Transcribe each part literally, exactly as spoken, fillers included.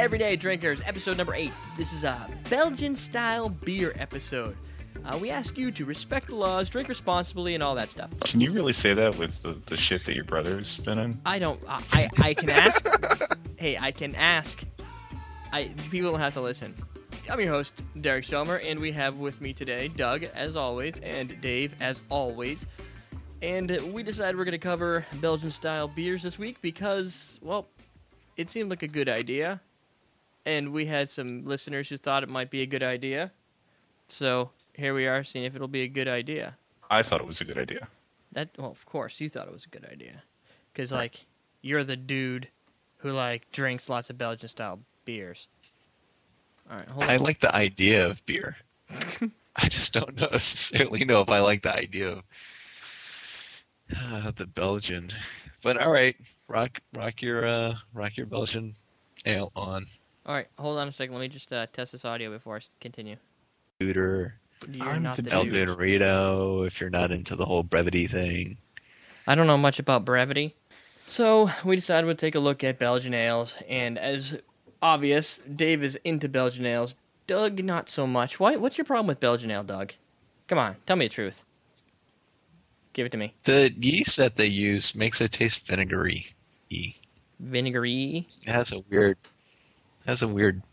Everyday Drinkers, episode number eight. This is a Belgian-style beer episode. Uh, we ask you to respect the laws, drink responsibly, and all that stuff. Can you really say that with the, the shit that your brother's been in? I don't. I I, I can ask. Hey, I can ask. I people don't have to listen. I'm your host, Derek Shelmer, and we have with me today Doug, as always, and Dave, as always. And we decided we're going to cover Belgian-style beers this week because, well, it seemed like a good idea. And we had some listeners who thought it might be a good idea. So here we are, seeing if it'll be a good idea. I thought it was a good idea. That well, of course, you thought it was a good idea. Because, like, you're the dude who, like, drinks lots of Belgian-style beers. All right, hold on. I like the idea of beer. I just don't necessarily know if I like the idea of uh, the Belgian. But all right, rock, rock your, uh, rock your Belgian ale on. All right, hold on a second. Let me just uh, test this audio before I s- continue. Scooter, You're I'm not the the El dude. Dorito, if you're not into the whole brevity thing. I don't know much about brevity. So we decided we'd take a look at Belgian ales, and as obvious, Dave is into Belgian ales. Doug, not so much. Why? What's your problem with Belgian ale, Doug? Come on, tell me the truth. Give it to me. The yeast that they use makes it taste vinegary-y. Vinegary. It has a weird, has a weird,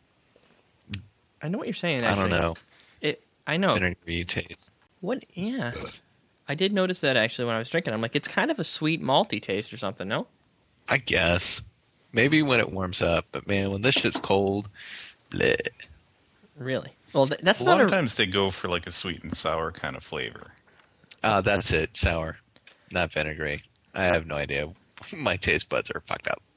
I know what you're saying. I Actually. don't know, It. I know. vinegary taste. What? Yeah. I did notice that actually when I was drinking. I'm like, it's kind of a sweet malty taste or something. No. I guess. Maybe when it warms up, but man, when this shit's cold, bleh. Really? Well, th- that's A not lot a. of times they go for like a sweet and sour kind of flavor. Ah, that's it. Sour, not vinegary. I have no idea. My taste buds are fucked up.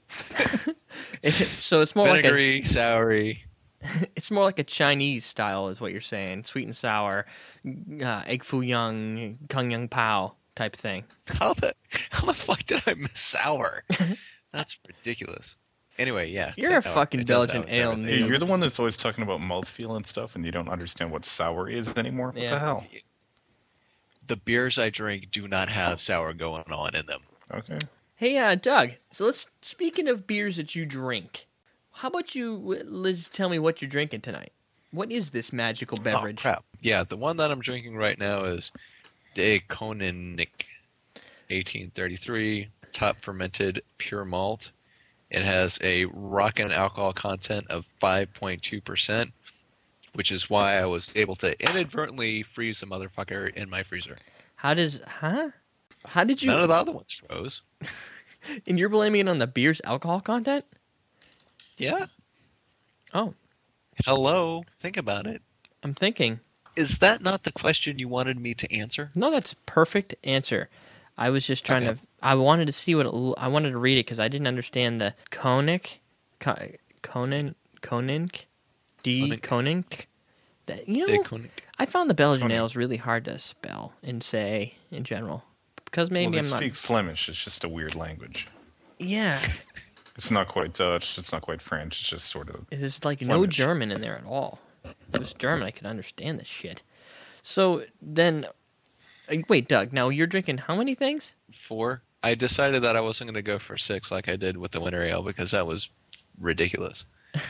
so it's more like a. Vinegary, soury. It's more like a Chinese style, is what you're saying. Sweet and sour, uh, egg foo young, kung young pao type thing. How the how the fuck did I miss sour? That's ridiculous. Anyway, yeah. You're a sour. fucking It does Belgian have a ale sour thing. Hey, Dude. you're the one that's always talking about mouthfeel and stuff, and you don't understand what sour is anymore? What Yeah. the hell? The beers I drink do not have sour going on in them. Okay. Hey, uh, Doug. So let's. Speaking of beers that you drink, how about you w- let's tell me what you're drinking tonight? What is this magical beverage? Oh, crap. Yeah, the one that I'm drinking right now is De Koninnik eighteen thirty-three top fermented pure malt. It has a rockin' alcohol content of five point two percent, which is why I was able to inadvertently freeze the motherfucker in my freezer. How does? Huh? How did you? None of the other ones froze. And you're blaming it on the beer's alcohol content? Yeah. Oh, Hello. Think about it. I'm thinking. Is that not the question you wanted me to answer? No, that's perfect answer. I was just trying Okay. to. I wanted to see what it, l- I wanted to read it because I didn't understand the Konik, Ko- Konin, Konink, D Koninck. Konink. That you De know, Koninck. I found the Belgian Koninck. ales really hard to spell and say in general because maybe well, they I'm not. speak Flemish. It's just a weird language. Yeah, It's not quite Dutch. It's not quite French. It's just sort of... there's like no Flemish. German in there at all. If it was German, I could understand this shit. So then, uh, wait, Doug. Now you're drinking how many things? Four. I decided that I wasn't going to go for six like I did with the winter ale because that was ridiculous.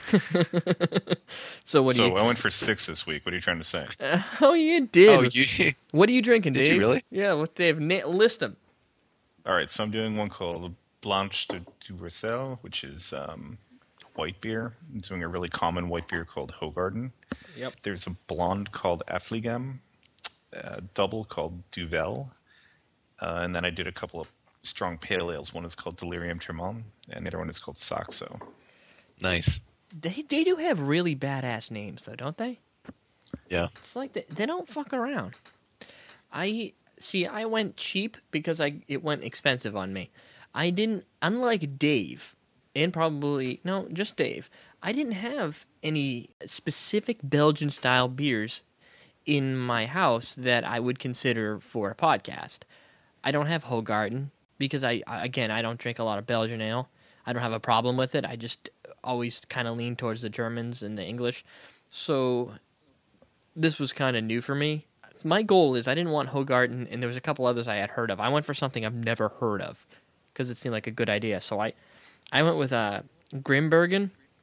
So what do so you? I went for six this week. What are you trying to say? Oh, you did. Oh, you? What are you drinking, Did Dave? you really? Yeah, what Dave? Na- list them. All right, so I'm doing one called Blanche de Duvercel, which is um, white beer. I'm doing a really common white beer called Hogarden. Yep. There's a blonde called Affligem, a double called Duvel, uh, and then I did a couple of strong pale ales. One is called Delirium Tremont, and the other one is called Saxo. Nice. They they do have really badass names though, don't they? Yeah. It's like they, they don't fuck around. I see. I went cheap because I it went expensive on me. I didn't, unlike Dave, and probably no, just Dave. I didn't have any specific Belgian style beers in my house that I would consider for a podcast. I don't have Hogarden because I, I again I don't drink a lot of Belgian ale. I don't have a problem with it. I just always kind of lean towards the Germans and the English. So this was kind of new for me. My goal is I didn't want Hogarden, and there was a couple others I had heard of. I went for something I've never heard of because it seemed like a good idea. So I, I went with uh, Grimbergen,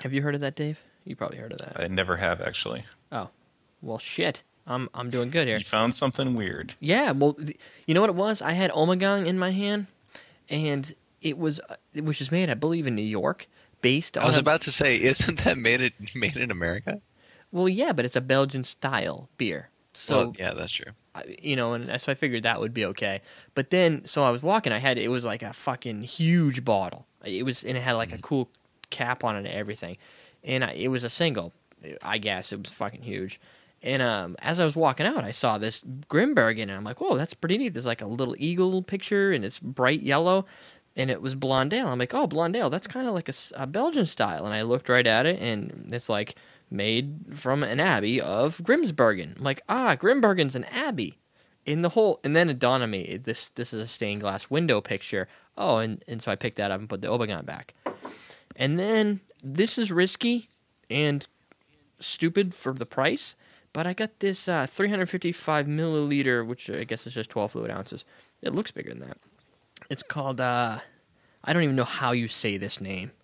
Have you heard of that, Dave? You probably heard of that. I never have actually. Oh, well, shit. I'm I'm doing good here. You found something weird. Yeah, well, th- you know what it was? I had Omegang in my hand, and it was, uh, which is made, I believe, in New York, based on. I was a- about to say, isn't that made in, made in America? Well, yeah, but it's a Belgian style beer. So Well, yeah, that's true. I- you know, and so I figured that would be okay. But then, so I was walking. I had it was like a fucking huge bottle. It was, and it had like a cool cap on it and everything. And I, it was a single. I guess it was fucking huge. And um, as I was walking out, I saw this Grimbergen, and I'm like, "Whoa, that's pretty neat." There's like a little eagle picture, and it's bright yellow, and it was Blondale. I'm like, "Oh, Blondale, that's kind of like a, s- a Belgian style." And I looked right at it, and it's like made from an abbey of Grimsbergen. I'm like, "Ah, Grimbergen's an abbey." In the whole, and then it dawned on me, this this is a stained glass window picture. Oh, and, and so I picked that up and put the Obegon back. And then this is risky and stupid for the price. But I got this uh, three hundred fifty-five milliliter, which I guess is just twelve fluid ounces. It looks bigger than that. It's called, uh, I don't even know how you say this name.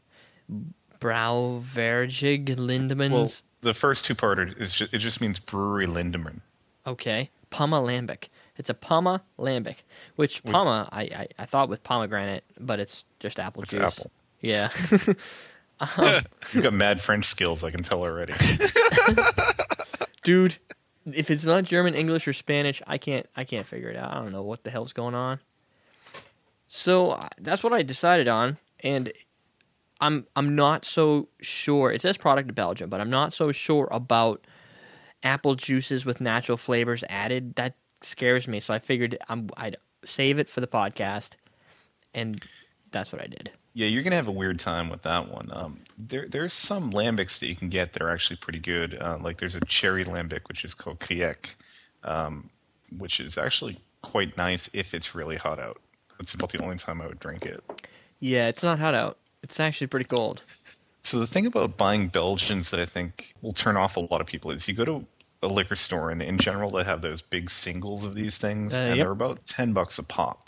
Brauvergig Lindemans. Well, the first two part is just, it just means brewery Lindemann. Okay. Pama Lambic. It's a Pama Lambic, which Pama, I, I, I thought with pomegranate, but it's just apple It's juice. apple. Yeah. You've got mad French skills, I can tell already. Dude, if it's not German, English, or Spanish, I can't I can't figure it out. I don't know what the hell's going on. So uh, that's what I decided on, and I'm I'm not so sure. It says product of Belgium, but I'm not so sure about apple juices with natural flavors added. That scares me. So I figured I'm, I'd save it for the podcast, and that's what I did. Yeah, you're gonna have a weird time with that one. Um, there, there's some lambics that you can get that are actually pretty good. Uh, like there's a cherry lambic which is called Kriek, um, which is actually quite nice if it's really hot out. That's about the only time I would drink it. Yeah, it's not hot out. It's actually pretty cold. So the thing about buying Belgians that I think will turn off a lot of people is you go to a liquor store and in general they have those big singles of these things, Uh, and yep. they're about ten bucks a pop.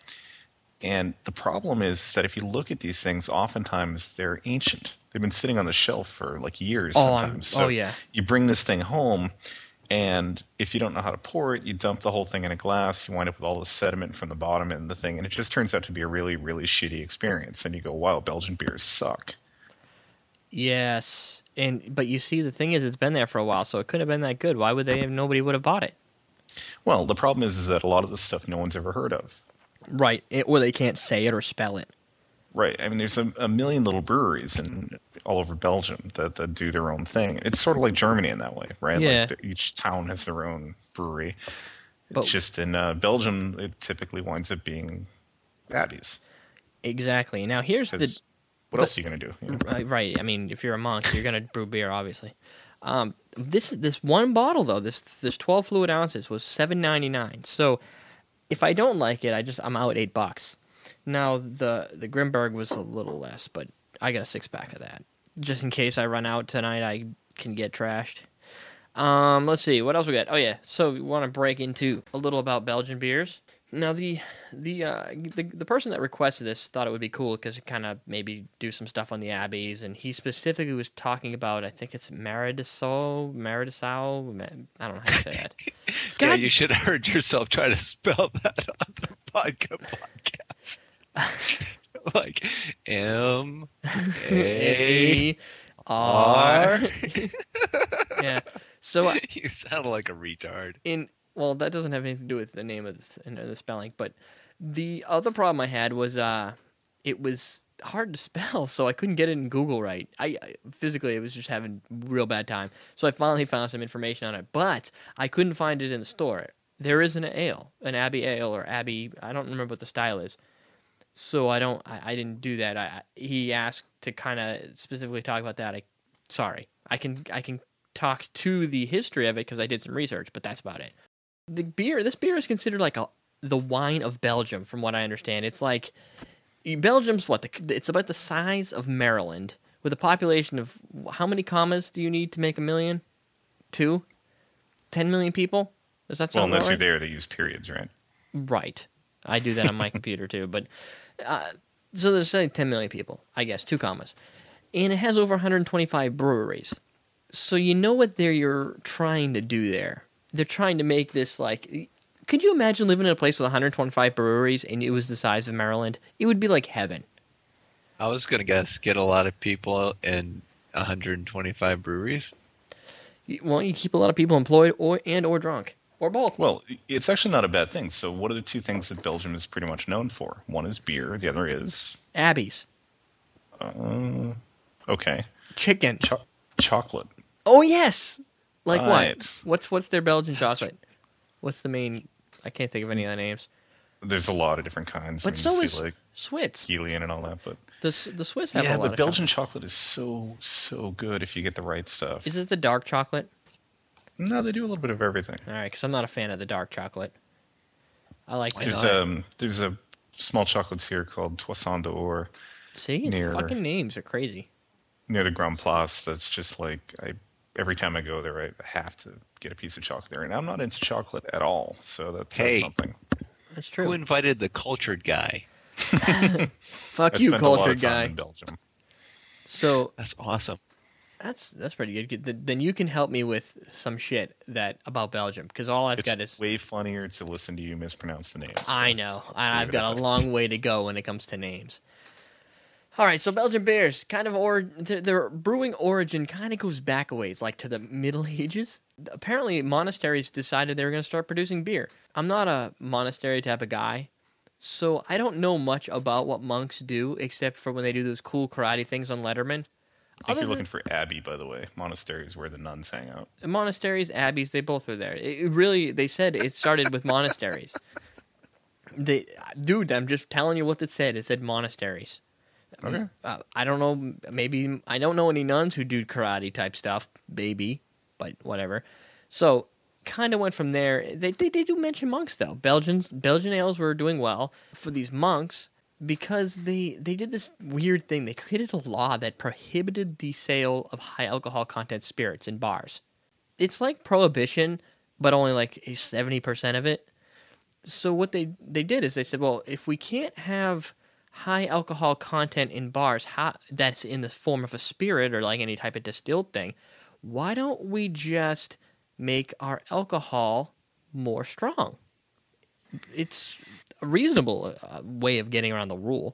And the problem is that if you look at these things, oftentimes they're ancient. They've been sitting on the shelf for like years Oh, I'm- sometimes. So oh, yeah. you bring this thing home, and if you don't know how to pour it, you dump the whole thing in a glass. You wind up with all the sediment from the bottom and the thing, and it just turns out to be a really, really shitty experience. And you go, wow, Belgian beers suck. Yes, and but you see, the thing is, it's been there for a while, so it couldn't have been that good. Why would they? have Nobody would have bought it. Well, the problem is, is that a lot of the stuff no one's ever heard of. Right, it, or they can't say it or spell it. Right. I mean, there's a, a million little breweries in all over Belgium that, that do their own thing. It's sort of like Germany in that way, right? Yeah. Like the, each town has their own brewery. But- It's just in uh, Belgium, it typically winds up being abbeys. Exactly. Now here's the 'Cause what else are you going to do? You know? right, right. I mean, if you're a monk, you're gonna brew beer, obviously. Um, this this one bottle though, this this twelve fluid ounces was seven ninety nine. So if I don't like it, I just I'm out eight bucks. Now the the Grimberg was a little less, but I got a six pack of that just in case I run out tonight. I can get trashed. Um, let's see what else we got. Oh yeah, so we want to break into a little about Belgian beers. Now the the uh, the the person that requested this thought it would be cool because it kind of maybe do some stuff on the abbeys, and he specifically was talking about I think it's Maridisol, Maridisol. Ma- I don't know how to say that. Yeah, God- you should have heard yourself try to spell that on the vodka podcast. Like M A A R. R. Yeah. So uh, You sound like a retard. in well, that doesn't have anything to do with the name of the, th- the spelling, but the other problem I had was uh, it was hard to spell, so I couldn't get it in Google right. I, I physically, I was just having real bad time, so I finally found some information on it, but I couldn't find it in the store. There is an ale, an Abbey ale or Abbey. I don't remember what the style is, so I don't. I, I didn't do that. I, I he asked to kind of specifically talk about that. I sorry, I can I can talk to the history of it because I did some research, but that's about it. The beer, this beer is considered like a the wine of Belgium, from what I understand. It's like Belgium's what the, it's about the size of Maryland with a population of how many commas do you need to make a million? Two, ten million people. Does that Well, sound unless right? you're there, they use periods, right? Right. I do that on my computer too, but uh, so there's say ten million people, I guess, two commas. and it has over one hundred twenty-five breweries. So you know what they're you're trying to do there. They're trying to make this like. Could you imagine living in a place with one hundred twenty-five breweries and it was the size of Maryland? It would be like heaven. I was gonna guess get a lot of people in one hundred twenty-five breweries. Well, you keep a lot of people employed or and or drunk or both. Well, it's actually not a bad thing. So, what are the two things that Belgium is pretty much known for? One is beer. The other is Abbeys, uh, okay, chicken. Cho- chocolate. Oh yes, like Right. what? What's what's their Belgian chocolate? What's the main? I can't think of any other names. There's a lot of different kinds. But I mean, so you is see, like Swiss. Helian and all that, but The S- the Swiss have yeah, a lot but of Belgian chocolate. chocolate is so so good if you get the right stuff. Is it the dark chocolate? No, they do a little bit of everything. All right, because I'm not a fan of the dark chocolate. I like the There's um there's a small chocolates here called Toisson d'Or See, it's near- fucking names are crazy. near the Grand Place. That's just like I every time I go there, I have to get a piece of chocolate there, and I'm not into chocolate at all, so that's Hey. something. That's Who true. invited the cultured guy? Fuck I you, spent a lot cultured of time guy. in Belgium. So That's awesome. that's that's pretty good. Good. Th- Then you can help me with some shit that about Belgium because all I've It's got is way funnier to listen to you mispronounce the names. so- I know. And leave I've it got at a that. long way to go when it comes to names. All right, so Belgian beers, kind of, or their, their brewing origin kind of goes back a ways, like to the Middle Ages. Apparently, monasteries decided they were going to start producing beer. I'm not a monastery type of guy, so I don't know much about what monks do, except for when they do those cool karate things on Letterman. I think Other you're looking than- for Abbey, by the way. Monastery is where the nuns hang out. Monasteries, abbeys, they both were there. It it really, they said it started with monasteries. They, dude, I'm just telling you what it said. It said monasteries. Okay. Uh, I don't know. Maybe I don't know any nuns who do karate type stuff, baby, but whatever. So, kind of went from there. They, they they do mention monks though. Belgians Belgian ales were doing well for these monks because they they did this weird thing. They created a law that prohibited the sale of high alcohol content spirits in bars. It's like prohibition, but only like seventy percent of it. So what they they did is they said, well, if we can't have high alcohol content in bars how, that's in the form of a spirit or like any type of distilled thing, why don't we just make our alcohol more strong? It's a reasonable uh, way of getting around the rule.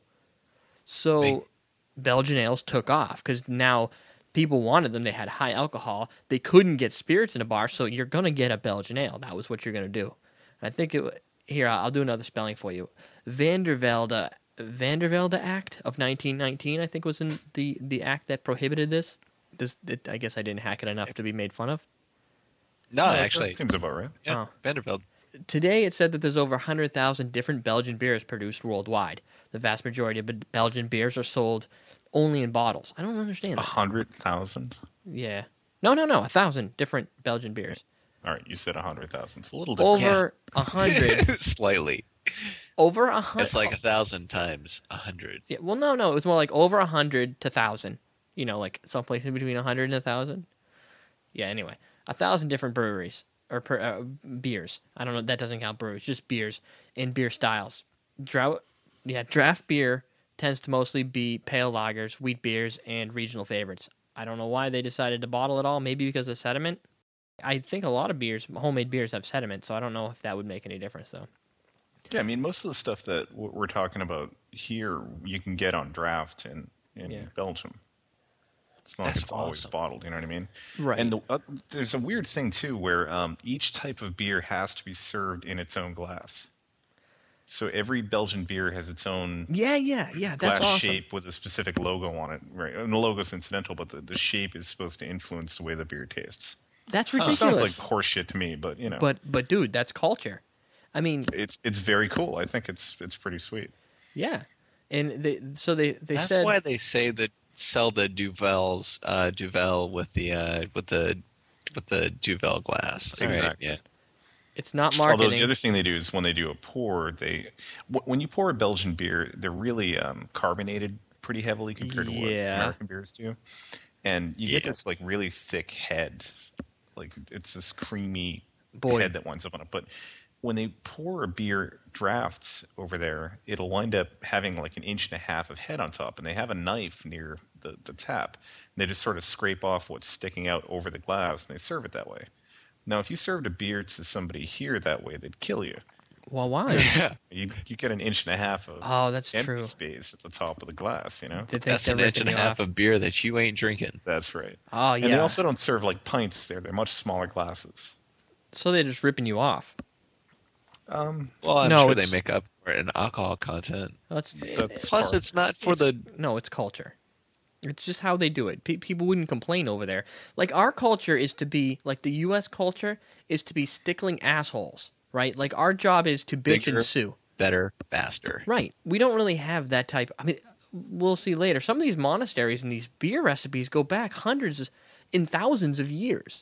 So Make- Belgian ales took off because now people wanted them. They had high alcohol. They couldn't get spirits in a bar, so you're going to get a Belgian ale. That was what you're going to do. And I think it here, I'll do another spelling for you. Vandervelde Vandervelde Act of nineteen nineteen, I think, was in the, the act that prohibited this. This, it, I guess I didn't hack it enough to be made fun of. No, Yeah, that actually, seems about right. yeah, Oh. Vanderbilt. Today, it said that there's over one hundred thousand different Belgian beers produced worldwide. The vast majority of Be- Belgian beers are sold only in bottles. I don't understand A that. hundred thousand. Yeah. No, no, no. A thousand different Belgian beers. All right, you said a hundred thousand. It's a little different. Over a hundred. Slightly. Over a hundred. It's like a thousand times a hundred. Yeah, well, no, no. It was more like over a hundred to thousand. You know, like someplace in between a hundred and a thousand. Yeah. Anyway, a thousand different breweries or per, uh, beers. I don't know. That doesn't count breweries. Just beers and beer styles. Drought. Yeah, draft beer tends to mostly be pale lagers, wheat beers, and regional favorites. I don't know why they decided to bottle it all. Maybe because of sediment. I think a lot of beers, homemade beers, have sediment, so I don't know if that would make any difference, though. Yeah, I mean, most of the stuff that w- we're talking about here, you can get on draft in, in Yeah. Belgium. It's not like That's it's always awesome. bottled, you know what I mean? Right. And the, uh, there's a weird thing, too, where um, each type of beer has to be served in its own glass. So every Belgian beer has its own Yeah, yeah, yeah. That's glass awesome. shape with a specific logo on it. Right? And the logo's incidental, but the, the shape is supposed to influence the way the beer tastes. That's I don't know, it ridiculous. sounds like horseshit to me, but, you know. But but dude, that's culture. I mean, it's it's very cool. I think it's it's pretty sweet. yeah. And they so they they That's said why they say that sell the Duvel's uh, Duvel with the uh, with the with the Duvel glass. Right? Exactly. Yeah. it's not Although marketing. the other thing they do is when they do a pour, they wh- when you pour a Belgian beer, they're really um, carbonated pretty heavily compared to what Yeah. American beers do, and you get Yeah. this like really thick head, like it's this creamy Boy. head that winds up on it. But when they pour a beer draft over there, it'll wind up having like an inch and a half of head on top, and they have a knife near the, the tap. And they just sort of scrape off what's sticking out over the glass, and they serve it that way. Now, if you served a beer to somebody here that way, they'd kill you. Well, why? Yeah. You you get an inch and a half of Oh, that's empty true. space at the top of the glass, you know? They think That's they're an inch and ripping a you half off. of beer that you ain't drinking. That's right. Oh, yeah. And they also don't serve like pints there. They're much smaller glasses. So they're just ripping you off. Um, Well, I'm No, sure it's- they make up for it in alcohol content. That's, That's- Plus, part- it's not for it's, the. no, it's culture. It's just how they do it. Pe- people wouldn't complain over there. Like our culture is to be like the U S culture is to be stickling assholes, right? Like our job is to bitch Bigger. and sue. Better, faster. Right. We don't really have that type. I mean, we'll see later. Some of these monasteries and these beer recipes go back hundreds and thousands of years.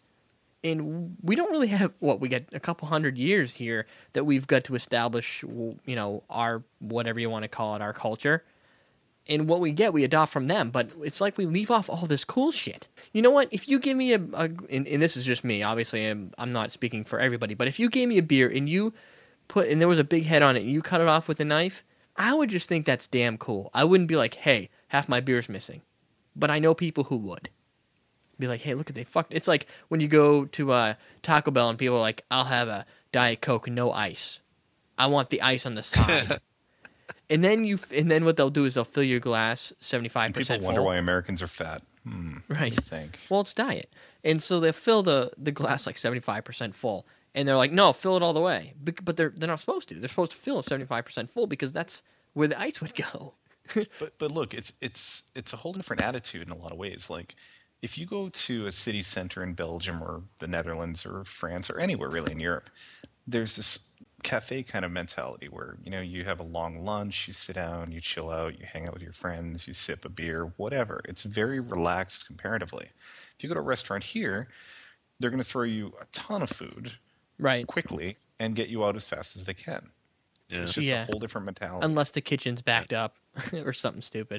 And we don't really have what we got a couple hundred years here that we've got to establish, you know, our whatever you want to call it, our culture. And what we get, we adopt from them. But it's like we leave off all this cool shit. You know what? If you give me a, a and, and this is just me, obviously, I'm, I'm not speaking for everybody. But if you gave me a beer and you put and there was a big head on it and you cut it off with a knife, I would just think that's damn cool. I wouldn't be like, hey, half my beer's missing. But I know people who would. Be like, hey, look at they fucked. It's like when you go to uh, Taco Bell and people are like, I'll have a Diet Coke, no ice. I want the ice on the side. and then you, and then what they'll do is they'll fill your glass seventy-five people percent wonder full. why Americans are fat. Hmm. Right. You think? Well, it's diet, and so they fill the, the glass like seventy-five percent full, and they're like, no, fill it all the way. Bec- But they're they're not supposed to. They're supposed to fill it seventy-five percent full because that's where the ice would go. But but look, it's it's it's a whole different attitude in a lot of ways. Like if you go to a city center in Belgium or the Netherlands or France or anywhere really in Europe, there's this cafe kind of mentality where, you know, you have a long lunch, you sit down, you chill out, you hang out with your friends, you sip a beer, whatever. It's very relaxed comparatively. If you go to a restaurant here, they're going to throw you a ton of food Right. quickly and get you out as fast as they can. Yeah. It's just Yeah. a whole different mentality. Unless the kitchen's backed up or something stupid.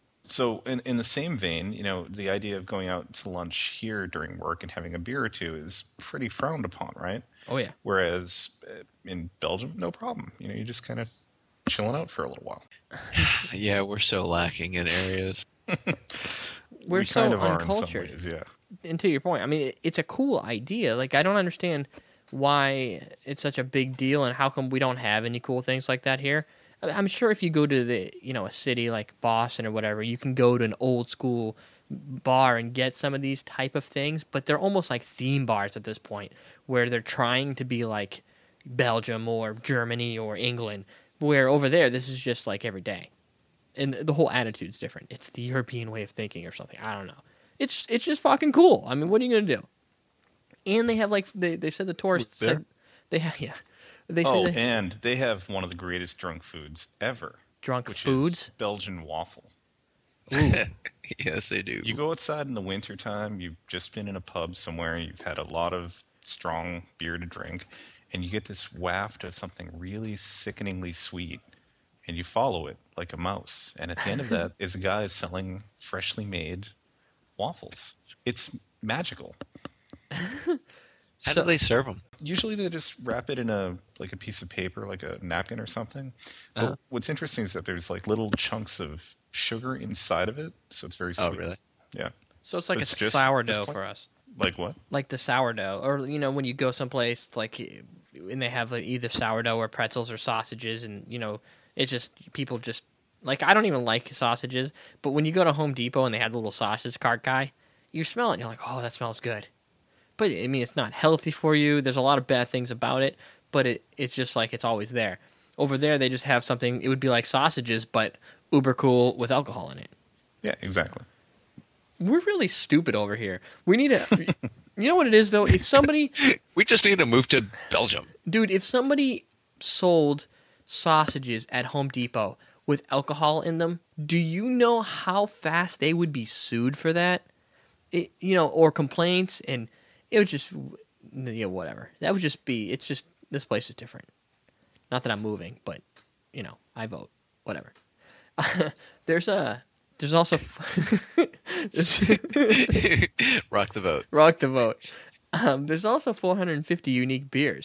So, in, in the same vein, you know, the idea of going out to lunch here during work and having a beer or two is pretty frowned upon, right? Oh, yeah. Whereas uh, in Belgium, no problem. You know, you're just kind of chilling out for a little while. Yeah, we're so lacking in areas. We're we so kind of are in some uncultured. ways, yeah. And to your point, I mean, it- it's a cool idea. Like, I don't understand why it's such a big deal and how come we don't have any cool things like that here. I- I'm sure if you go to the, you know, a city like Boston or whatever, you can go to an old school bar and get some of these type of things, but they're almost like theme bars at this point where they're trying to be like Belgium or Germany or England, where over there, this is just like every day. And the whole attitude's different. It's the European way of thinking or something. I don't know. It's it's just fucking cool. I mean, what are you gonna do? And they have like they, they said the tourists There? said they have yeah they Oh, said they, and they have one of the greatest drunk foods ever, drunk which foods. is Belgian waffle. Yes, they do. You go outside in the wintertime, you've just been in a pub somewhere, you've had a lot of strong beer to drink, and you get this waft of something really sickeningly sweet, and you follow it like a mouse. And at the end of that is a guy selling freshly made waffles. It's magical. How So- do they serve them? Usually they just wrap it in a like a piece of paper, like a napkin or something. But Uh-huh. what's interesting is that there's like little chunks of sugar inside of it, so it's very sweet. Oh, really? Yeah. So it's like It's a just- sourdough just like- for us, Like what? like the sourdough, or you know when you go someplace like and they have like either sourdough or pretzels or sausages, and you know it's just people just like I don't even like sausages, but when you go to Home Depot and they have the little sausage cart guy, you smell it and you're like, oh, that smells good. But I mean, it's not healthy for you. There's a lot of bad things about it, but it it's just like it's always there. Over there, they just have something. It would be like sausages, but uber cool with alcohol in it. Yeah, exactly. We're really stupid over here. We need to. You know what it is though? If somebody, We just need to move to Belgium. dude, if somebody sold sausages at Home Depot with alcohol in them, do you know how fast they would be sued for that? It, you know, or complaints, and it would just, yeah, whatever. That would just be. It's just this place is different. Not that I'm moving, but you know, I vote. Whatever. there's a. There's also. there's, Rock the vote. rock the vote. Um, there's also four hundred fifty unique beers.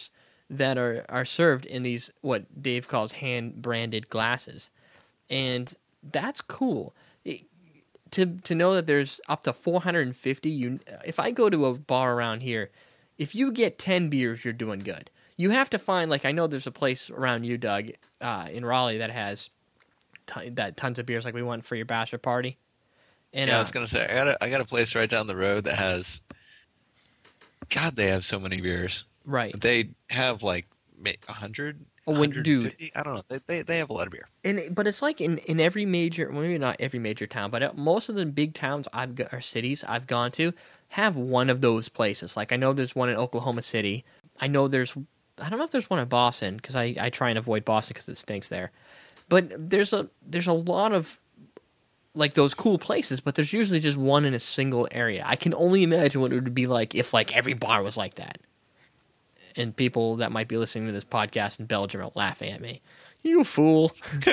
that are, are served in these, what Dave calls hand-branded glasses. And that's cool. It, to to know that there's up to four hundred fifty, you, if I go to a bar around here, if you get ten beers, you're doing good. You have to find, like, I know there's a place around you, Doug, uh, in Raleigh that has t- that tons of beers, like we went for your bachelor party. And, yeah, uh, I was gonna say I got a, I got a place right down the road that has. God, they have so many beers. right. They have like a hundred. Oh, when, dude. I don't know. They, they they have a lot of beer. And it- but it's like in, in every major, well, maybe not every major town, but at most of the big towns I've got, or cities I've gone to have one of those places. Like I know there's one in Oklahoma City. I know there's, I don't know if there's one in Boston because I, I try and avoid Boston because it stinks there. But there's a there's a lot of like those cool places, but there's usually just one in a single area. I can only imagine what it would be like if like every bar was like that. And people that might be listening to this podcast in Belgium are laughing at me. You fool.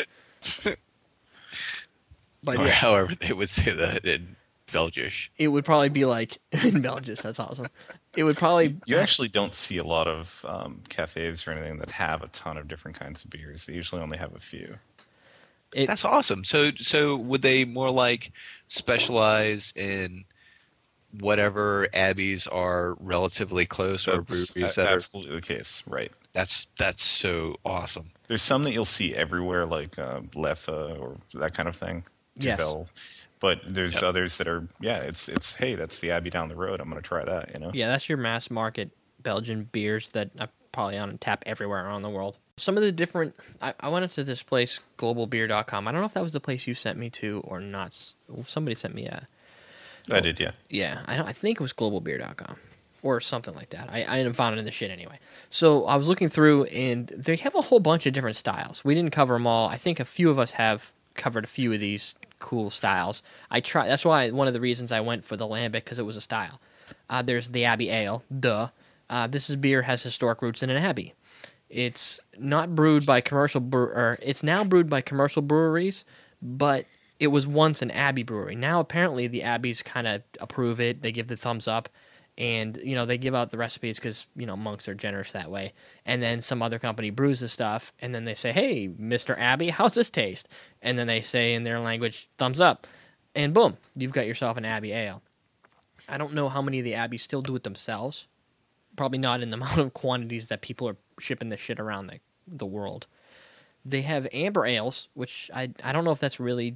But Or yeah, however they would say that in Belgish. it would probably be like in Belgium. That's awesome. It would probably You actually don't see a lot of um, cafes or anything that have a ton of different kinds of beers. They usually only have a few. it, That's awesome. So so would they more like specialize in whatever abbeys are relatively close or That's breweries a- that are? absolutely the case, right? That's that's so awesome. There's some that you'll see everywhere, like uh, Leffe or that kind of thing. Yes. Duvel. But there's Yep. others that are, yeah, it's it's hey, that's the Abbey down the road. I'm going to try that, you know. yeah, that's your mass market Belgian beers that are probably on tap everywhere around the world. Some of the different, I, I went into this place, global beer dot com. I don't know if that was the place you sent me to or not. Somebody sent me a, I did, yeah. yeah, I don't. I think it was global beer dot com or something like that. I, I didn't find it in the shit anyway. So I was looking through, and they have a whole bunch of different styles. We didn't cover them all. I think a few of us have covered a few of these cool styles. I try. That's why one of the reasons I went for the Lambic, because it was a style. Uh, there's the Abbey Ale. Duh. Uh, this is beer has historic roots in an abbey. It's not brewed by commercial brew, or it's now brewed by commercial breweries, but it was once an abbey brewery. Now apparently the abbeys kind of approve it. They give the thumbs up, and you know they give out the recipes because you know monks are generous that way. And then some other company brews the stuff, and then they say, "Hey, Mister Abbey, how's this taste?" And then they say in their language, "Thumbs up," and boom, you've got yourself an Abbey Ale. I don't know how many of the abbeys still do it themselves. Probably not in the amount of quantities that people are shipping this shit around the the world. They have amber ales, which I I don't know if that's really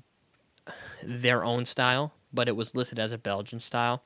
their own style, but it was listed as a Belgian style.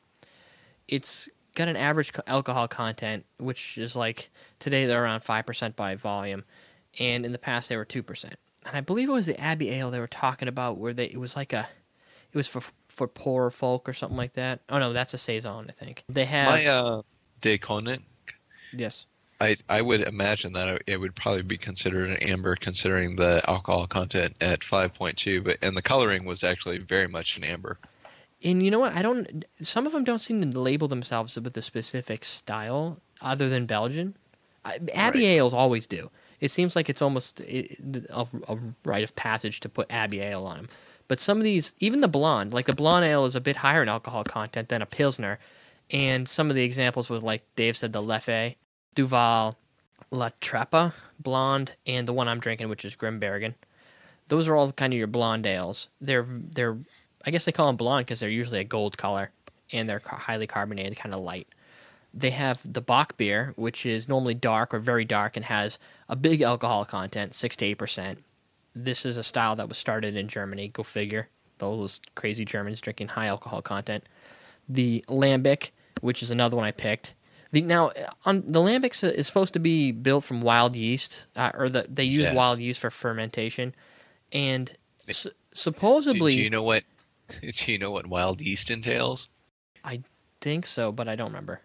It's got an average co- alcohol content, which is like today they're around five percent by volume, and in the past they were two percent. And I believe it was the Abbey Ale they were talking about where they it was like a it was for for poor folk or something like that. Oh no, that's a saison, I think. They have My uh, De Koning, yes. I I would imagine that it would probably be considered an amber, considering the alcohol content at five point two, but and the coloring was actually very much an amber. And you know what? I don't. Some of them don't seem to label themselves with a specific style other than Belgian. I, Abbey Right. ales always do. It seems like it's almost a, a, a rite of passage to put Abbey ale on them. But some of these, even the blonde, like the blonde ale, is a bit higher in alcohol content than a pilsner. And some of the examples was like Dave said, the Leffe, Duval, La Trappe blonde, and the one I'm drinking, which is Grimbergen. Those are all kind of your blonde ales. They're they're I guess they call them blonde because they're usually a gold color, and they're ca- highly carbonated, kind of light. They have the Bock beer, which is normally dark or very dark and has a big alcohol content, six to eight percent. This is a style that was started in Germany. Go figure. Those crazy Germans drinking high alcohol content. The Lambic, which is another one I picked. The, now, on the Lambic is supposed to be built from wild yeast, uh, or the, they use Yes. wild yeast for fermentation, and su- Do, supposedly, do you know what? Do you know what wild yeast entails? I think so, but I don't remember.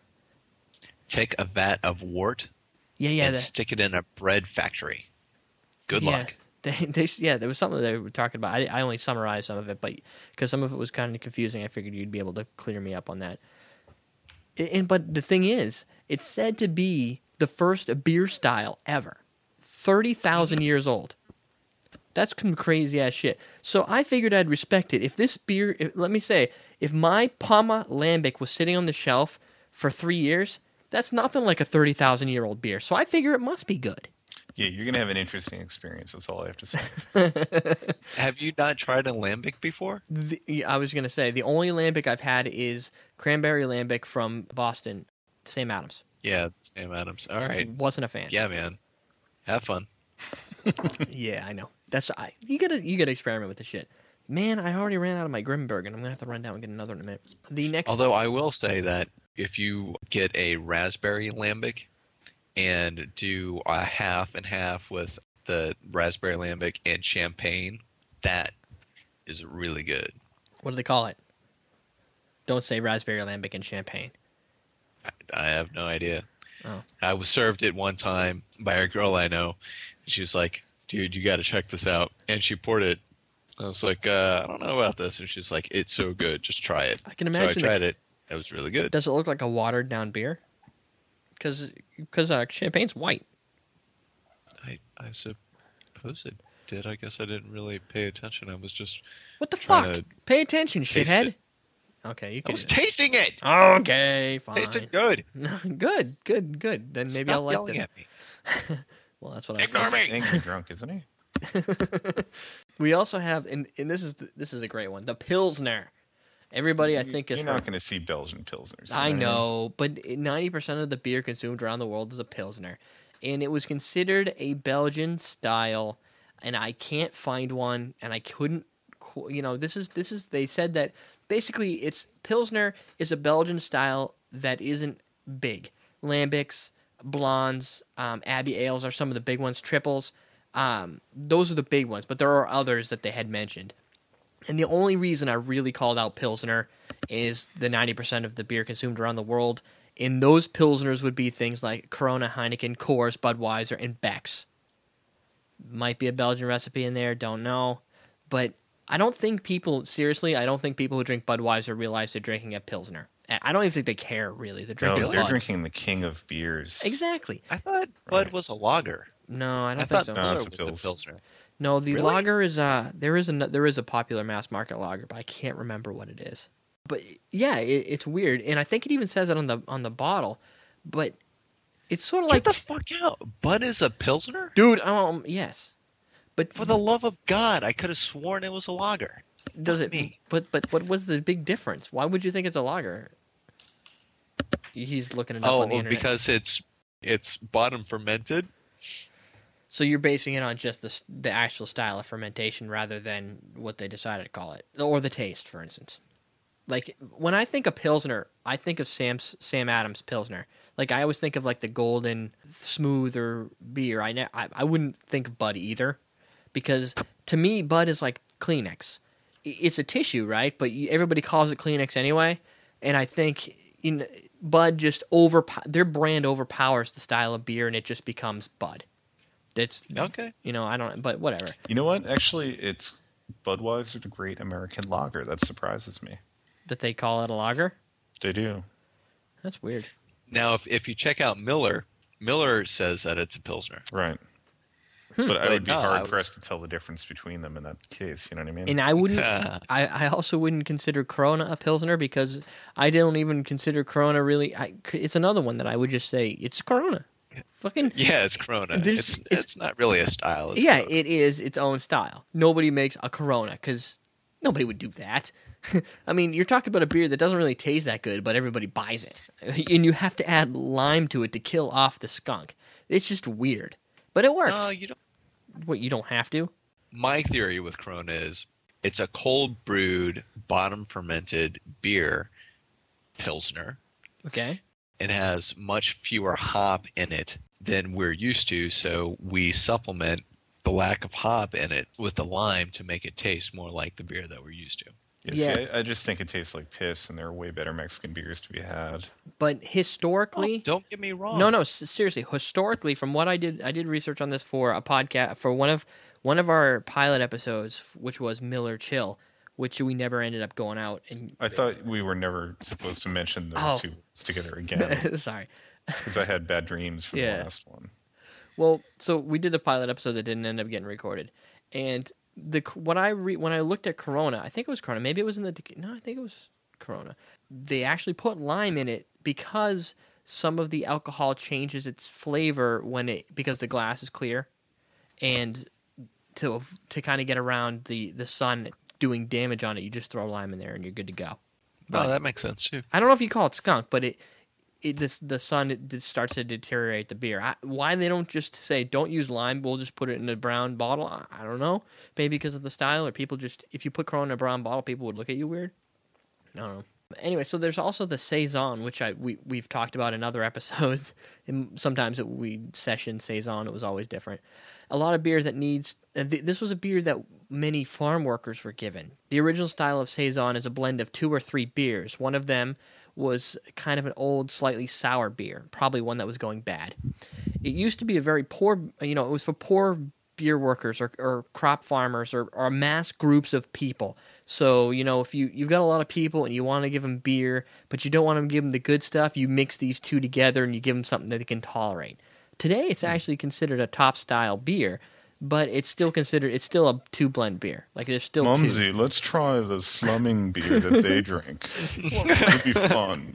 Take a vat of wort Yeah, yeah, and the, stick it in a bread factory. Good yeah. luck. They, they, yeah, there was something they were talking about. I, I only summarized some of it, but because some of it was kind of confusing, I figured you'd be able to clear me up on that. And, and but the thing is, it's said to be the first beer style ever, thirty thousand years old. That's some crazy ass shit. So I figured I'd respect it. If this beer, if, let me say, if my Palma Lambic was sitting on the shelf for three years, That's nothing like a thirty thousand year old beer, so I figure it must be good. Yeah, you're gonna have an interesting experience. That's all I have to say. Have you not tried a lambic before? The, I was going to say, the only lambic I've had is cranberry lambic from Boston, Sam Adams. Yeah, Sam Adams. All right. Wasn't a fan. Yeah, man. Have fun. Yeah, I know. That's I, you gotta you gotta experiment with the shit. Man, I already ran out of my Grimberg, and I'm gonna have to run down and get another in a minute. The next, Although I will say that if you get a raspberry lambic and do a half and half with the raspberry lambic and champagne, that is really good. what do they call it? Don't say raspberry lambic and champagne. I, I have no idea. Oh. I was served it one time by a girl I know. She was like, dude, you got to check this out. And she poured it. I was like, uh, I don't know about this. And she's like, it's so good. Just try it. I can imagine. So I tried the, it. It was really good. Does it look like a watered down beer? Because because uh, champagne's white. I, I suppose it did. I guess I didn't really pay attention. I was just What the trying fuck? to Pay attention, taste shithead. it. Okay, you I can. was tasting it. Okay, fine. Tasted good. good, good, good. Then maybe Stop I'll like yelling this. at me. Well, that's what I was Ignore me. Angry drunk, isn't he? We also have, and, and this is the, this is a great one, the Pilsner. Everybody, I think, is You're not going to see Belgian pilsners. I you what mean? know, but ninety percent of the beer consumed around the world is a Pilsner. And it was considered a Belgian style, and I can't find one, and I couldn't, qu- you know, this is, this is, they said that basically it's, Pilsner is a Belgian style that isn't big. Lambics, Blondes, um, Abbey Ales are some of the big ones, triples. Um, those are the big ones, but there are others that they had mentioned. And the only reason I really called out Pilsner is the ninety percent of the beer consumed around the world. And those Pilsners would be things like Corona, Heineken, Coors, Budweiser, and Beck's. Might be a Belgian recipe in there, don't know. But I don't think people, seriously, I don't think people who drink Budweiser realize they're drinking a Pilsner. I don't even think they care, really. They're No, drinking they're Bud. drinking the king of beers. Exactly. I thought Bud Right. was a lager. No, I don't I think thought so. No, Miller it's a was a Pils. Pilsner. No, the Really? lager is uh there is a there is a popular mass market lager, but I can't remember what it is. But yeah, it, it's weird, and I think it even says it on the on the bottle. But it's sort of like, Get the fuck out. Bud is a Pilsner? dude, um, yes, but For the love of God, I could have sworn it was a lager. does fuck it? me. But but what was the big difference? Why would you think it's a lager? He's looking it up Oh, on the internet. because it's it's bottom fermented. So you're basing it on just the s- the actual style of fermentation rather than what they decided to call it, or the taste, for instance. Like when I think of Pilsner, I think of Sam's Sam Adams Pilsner. Like I always think of like the golden, smoother beer. I ne- I, I wouldn't think of Bud either, because to me Bud is like Kleenex. I- It's a tissue, right? But you, everybody calls it Kleenex anyway. And I think you know, Bud just over their brand overpowers the style of beer, and it just becomes Bud. It's Okay. you know I don't, but whatever. You know what? Actually, it's Budweiser, the great American lager. That surprises me. That they call it a lager. They do. That's weird. Now, if if you check out Miller, Miller says that it's a Pilsner. Right. But I But would be no, I hard was- pressed to tell the difference between them in that case. You know what I mean? And I wouldn't. I, I also wouldn't consider Corona a Pilsner because I don't even consider Corona really. I, it's another one that I would just say it's Corona. Fucking Yeah, it's Corona. There's- It's, it's- it's not really a style. It's yeah, Corona. it is its own style. Nobody makes a Corona because nobody would do that. I mean, you're talking about a beer that doesn't really taste that good, but everybody buys it, and you have to add lime to it to kill off the skunk. It's just weird, but it works. No, you don't. What, you don't have to? My theory with Corona is it's a cold brewed, bottom fermented beer, Pilsner. Okay. It has much fewer hop in it than we're used to, so we supplement the lack of hop in it with the lime to make it taste more like the beer that we're used to. Yeah, Yeah. See, I, I just think it tastes like piss, and there are way better Mexican beers to be had. But historically, Oh, don't get me wrong. no, no, s- seriously. Historically, from what I did, I did research on this for a podcast for one of one of our pilot episodes, which was Miller Chill, which we never ended up going out. And I thought we were never supposed to mention those Oh. two words together again sorry. because I had bad dreams for Yeah. the last one. Well, so we did a pilot episode that didn't end up getting recorded, and the what I re, when I looked at Corona, I think it was Corona. Maybe it was in the no, I think it was Corona. They actually put lime in it because some of the alcohol changes its flavor when it because the glass is clear, and to to kind of get around the, the sun doing damage on it, you just throw lime in there and you're good to go. But Oh, that makes sense too. I don't know if you call it skunk, but it it this the sun it, it starts to deteriorate the beer. I, why they don't just say don't use lime, we'll just put it in a brown bottle? I, I don't know. Maybe because of the style, or people just if you put Corona in a brown bottle, people would look at you weird. I don't know. Anyway, so there's also the saison, which I we we've talked about in other episodes. And sometimes it, we session saison, it was always different. A lot of beers that needs uh, th- this was a beer that many farm workers were given. The original style of saison is a blend of two or three beers. One of them was kind of an old, slightly sour beer, probably one that was going bad. It used to be a very poor, you know, it was for poor beer workers or, or crop farmers or, or mass groups of people. So, you know, if you, you've got a lot of people and you want to give them beer, but you don't want to give them the good stuff, you mix these two together and you give them something that they can tolerate. Today, it's actually considered a top-style beer, but it's still considered, it's still a two-blend beer. Like, there's still Mumsy, two. let's try the slumming beer that they drink. It'll be fun.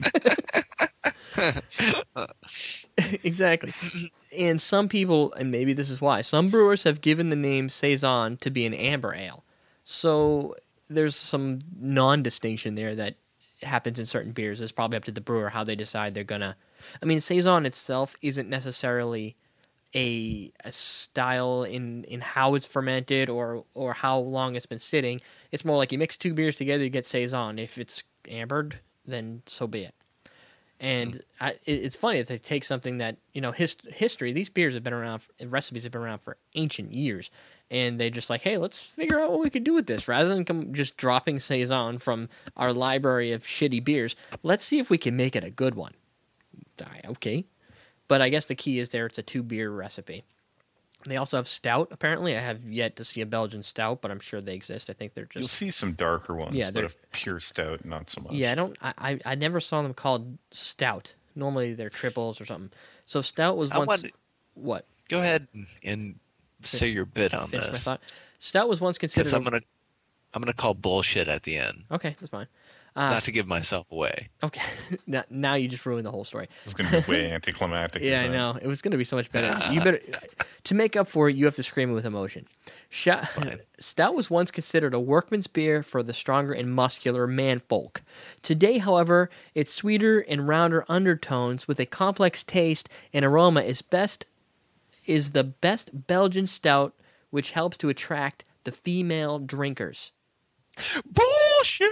Exactly. And some people, and maybe this is why, some brewers have given the name saison to be an amber ale. So there's some non-distinction there that happens in certain beers. It's probably up to the brewer how they decide they're gonna. I mean, saison itself isn't necessarily a, a style in, in how it's fermented or or how long it's been sitting. It's more like you mix two beers together, you get saison. If it's ambered, then so be it. And I, it, it's funny that they take something that, you know, his, history, these beers have been around, recipes have been around for ancient years. And they just like, hey, let's figure out what we could do with this. Rather than come just dropping saison from our library of shitty beers, let's see if we can make it a good one. Okay. But I guess the key is there, it's a two-beer recipe. They also have stout, apparently. I have yet to see a Belgian stout, but I'm sure they exist. I think they're just... You'll see some darker ones, Yeah, but they're- a pure stout, not so much. Yeah, I don't. I, I I never saw them called stout. Normally they're triples or something. So stout was I once wanted- what? Go ahead and, and say your bit on Finish my this, thought. Stout was once because considered. I'm gonna I'm gonna call bullshit at the end, a, okay, that's fine. Uh, not to give myself away. okay, now, now you just ruined the whole story. It's going to be way anticlimactic. Yeah, I isn't it? know. It was going to be so much better. You better to make up for it. You have to scream it with emotion. Sh- Stout was once considered a workman's beer for the stronger and muscular manfolk. Today, however, its sweeter and rounder undertones with a complex taste and aroma is best is the best Belgian stout, which helps to attract the female drinkers. Bullshit.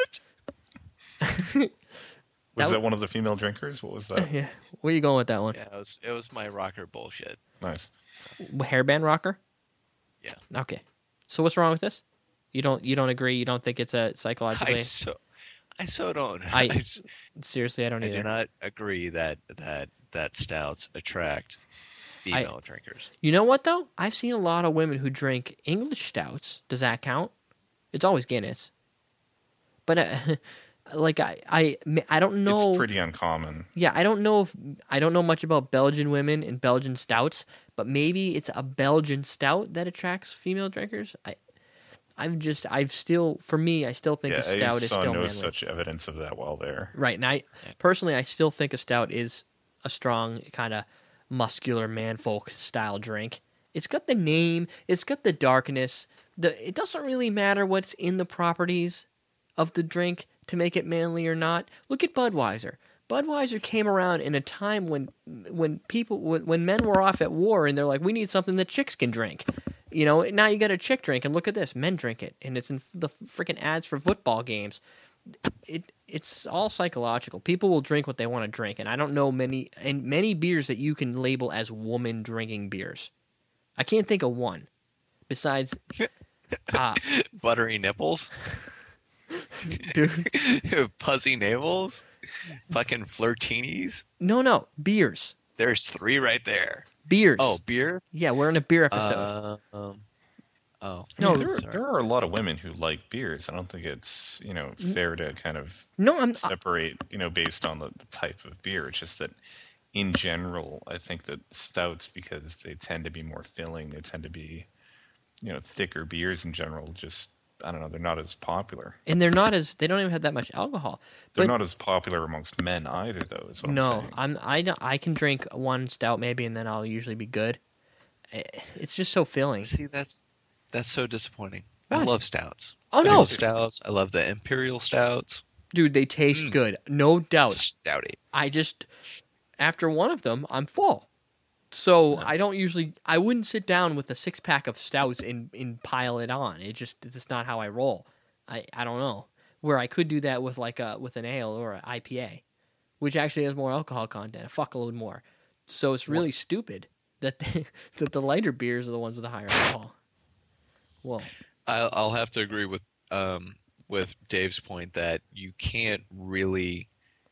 Was That that, w- one of the female drinkers? What was that? Yeah, where are you going with that one? Yeah, it was it was my rocker bullshit. Nice. Hairband rocker. Yeah. Okay. So what's wrong with this? You don't you don't agree? You don't think it's a I psychologically? so I so don't. I- I, just- Seriously, I don't I either. do not agree that that that stouts attract female drinkers. You know what though? I've seen a lot of women who drink English stouts. Does that count? It's always Guinness. But uh, like I, I I don't know. It's pretty uncommon. Yeah, I don't know if I don't know much about Belgian women and Belgian stouts, but maybe it's a Belgian stout that attracts female drinkers. I I've just I've still for me I still think Yeah, a stout I is saw still no manly. such evidence of that while there. Right, and I personally I still think a stout is a strong kind of muscular manfolk style drink. It's got the name, it's got the darkness. The it doesn't really matter what's in the properties of the drink to make it manly or not. Look at Budweiser. Budweiser came around in a time when when people when, when men were off at war and they're like, we need something that chicks can drink. You know, now you got a chick drink, and look at this, men drink it, and it's in the freaking ads for football games. It it's all psychological. People will drink what they want to drink, and I don't know many and many beers that you can label as woman drinking beers. I can't think of one besides. Uh, Buttery nipples, dude, fuzzy navels, fucking flirtinis. no, no, beers, There's three right there. beers. Oh, beer. yeah, we're in a beer episode. Uh, um, oh, No, No, there, are- sorry. there are a lot of women who like beers. I don't think it's you know Mm. fair to kind of no, I'm. separate you know based on the, the type of beer. It's just that in general, I think that stouts, because they tend to be more filling, they tend to be you know thicker beers in general. Just I don't know, they're not as popular. And they're not as they don't even have that much alcohol. They're But not as popular amongst men either, though. Is what I'm no, saying. I'm I don't- I can drink one stout maybe, and then I'll usually be good. Eh, It's just so filling. See, that's that's so disappointing. I What? love stouts. Oh I no, love stouts. I love the imperial stouts. dude, they taste Mm. good, no doubt. Stouty. I just after one of them, I'm full. So I don't usually. I wouldn't sit down with a six pack of stouts and, and pile it on. It just it's not how I roll. I, I don't know where I could do that with like a with an ale or an I P A, which actually has more alcohol content, a fuckload more. So it's really stupid that they, that the lighter beers are the ones with the higher alcohol. Whoa. I'll, I'll have to agree with um, with Dave's point that you can't really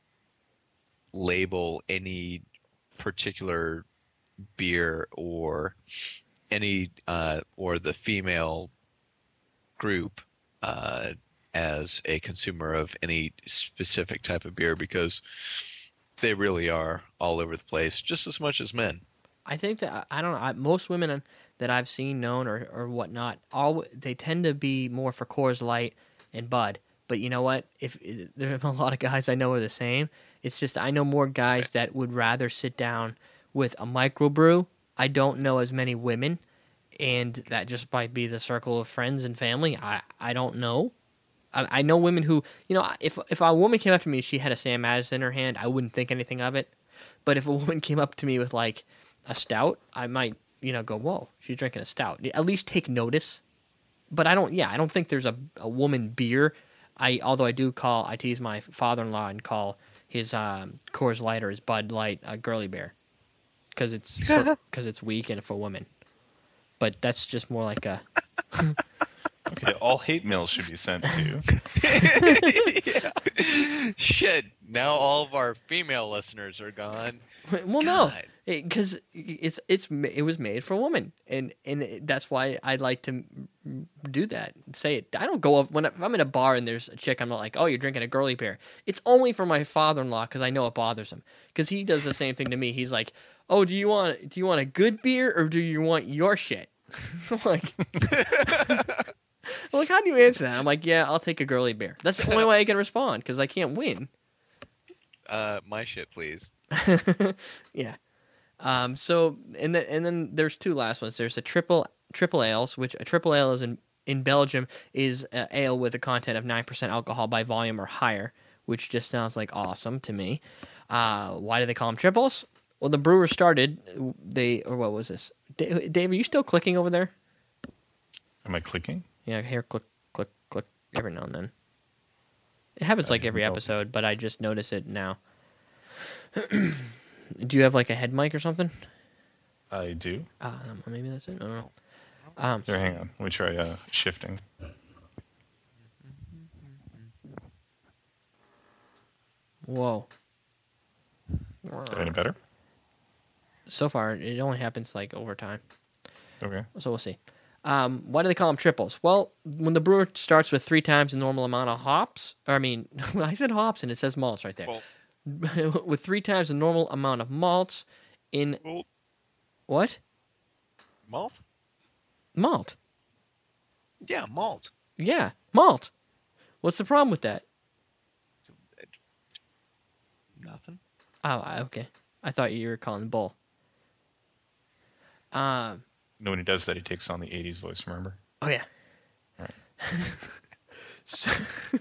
label any particular beer or any uh, or the female group uh, as a consumer of any specific type of beer because they really are all over the place just as much as men. I think that I don't know. I, most women that I've seen, known, or or whatnot, all they tend to be more for Coors Light and Bud. But you know what? If there's a lot of guys I know are the same, it's just I know more guys that would rather sit down with a microbrew. I don't know as many women, and that just might be the circle of friends and family. I I don't know. I, I know women who you know if if a woman came up to me, she had a Sam Adams in her hand, I wouldn't think anything of it. But if a woman came up to me with like a stout, I might, you know, go, whoa, she's drinking a stout. At least take notice. But I don't, yeah, I don't think there's a, a woman beer. I although I do call, I tease my father-in-law and call his um, Coors Light or his Bud Light a girly bear because it's because it's weak and for women. But that's just more like a. Okay, all hate mails should be sent to. Yeah. Shit. Now all of our female listeners are gone. Well, no, God. because it's it's it was made for a woman, and and that's why I like to do that. Say it. I don't go up when I'm in a bar and there's a chick. I'm not like, oh, you're drinking a girly beer. It's only for my father-in-law because I know it bothers him. Because he does the same thing to me. He's like, oh, do you want do you want a good beer or do you want your shit? I'm like. I'm like, how do you answer that? I'm like, yeah, I'll take a girly beer. That's the only way I can respond because I can't win. Uh, my shit, please. Yeah. Um. So and then and then there's two last ones. There's a triple triple ales, which a triple ale is in in Belgium is a ale with a content of nine percent alcohol by volume or higher, which just sounds like awesome to me. Uh, why do they call them triples? Well, the brewer started they or what was this? Dave, Dave, are you still clicking over there? Am I clicking? Yeah, here, click, click, click every now and then. It happens like every episode, but I just notice it now. Do you have like a head mic or something? I do. Um, maybe that's it. I don't know. Um, Here, hang on. Let me try uh, shifting. whoa. Is that any better? So far, it only happens like over time. Okay. So we'll see. Um, why do they call them triples? Well, when the brewer starts with three times the normal amount of hops, or I mean, I said hops and it says malts right there. Well, with three times the normal amount of malts in well, what? malt? Malt. Yeah, malt. Yeah, malt. What's the problem with that? Nothing. Oh, I- okay. I thought you were calling bull. Um. No, when he does that, he takes on the eighties voice, remember? Oh yeah. Right. so,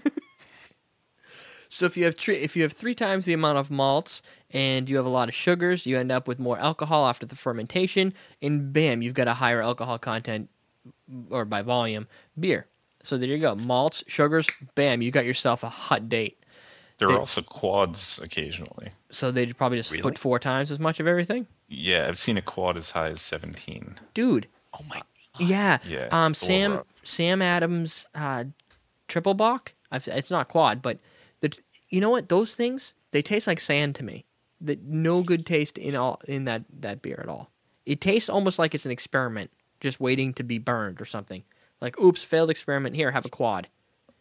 so if you have three, if you have three times the amount of malts and you have a lot of sugars, you end up with more alcohol after the fermentation, and bam, you've got a higher alcohol content or by volume beer. So there you go, malts, sugars, bam, you got yourself a hot date. There They- are also quads occasionally. So they'd probably just Really? put four times as much of everything, Yeah, I've seen a quad as high as seventeen. dude. Oh my. Yeah. Yeah, Um. it's a Sam little rough. Sam Adams uh, triple bock. I've, it's not quad, but the you know what? Those things they taste like sand to me. That no good taste in all in that that beer at all. It tastes almost like it's an experiment, just waiting to be burned or something. Like, oops, failed experiment. Here, have a quad.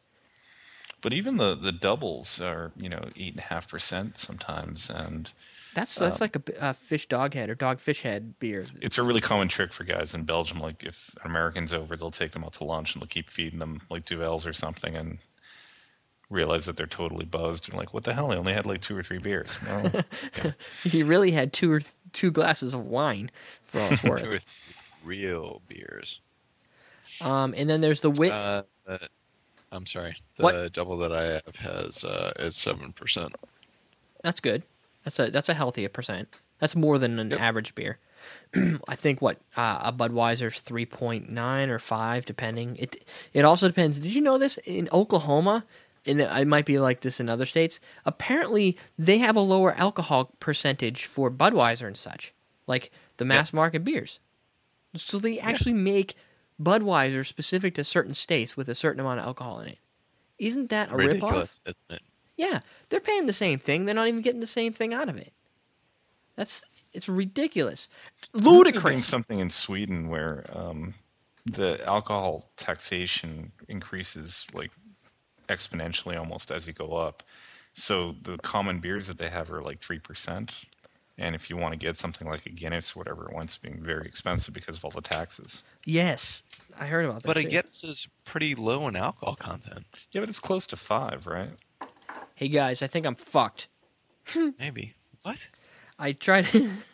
But even the, the doubles are, you know, eight and a half percent sometimes, and That's that's Um, like a, b- a fish dog head or dog fish head beer. It's a really common trick for guys in Belgium. Like if an American's over, they'll take them out to lunch and they'll keep feeding them like Duvels or something, and realize that they're totally buzzed and like, what the hell? I only had like two or three beers. Well, yeah. He really had two or th- two glasses of wine for all it's Two worth. or three real beers. Um, and then there's the wit. Uh, uh, I'm sorry. The What? double that I have has uh, is seven percent. That's good. That's a that's a healthy percent. That's more than an Yep. average beer. I think what uh, a Budweiser's three point nine or five, depending. It it also depends. Did you know this in Oklahoma? And it might be like this in other states. Apparently, they have a lower alcohol percentage for Budweiser and such, like the mass market beers. So they actually make Budweiser specific to certain states with a certain amount of alcohol in it. Isn't that a ripoff? Ridiculous, isn't it? Yeah, they're paying the same thing. They're not even getting the same thing out of it. That's it's ridiculous, They're doing ludicrous. something in Sweden where um, the alcohol taxation increases like exponentially almost as you go up. So the common beers that they have are like three percent. And if you want to get something like a Guinness or whatever, it winds up being very expensive because of all the taxes. Yes, I heard about that. But too. a Guinness is pretty low in alcohol content. Yeah, but it's close to five, right? Hey guys, I think I'm fucked. Maybe. What? I tried.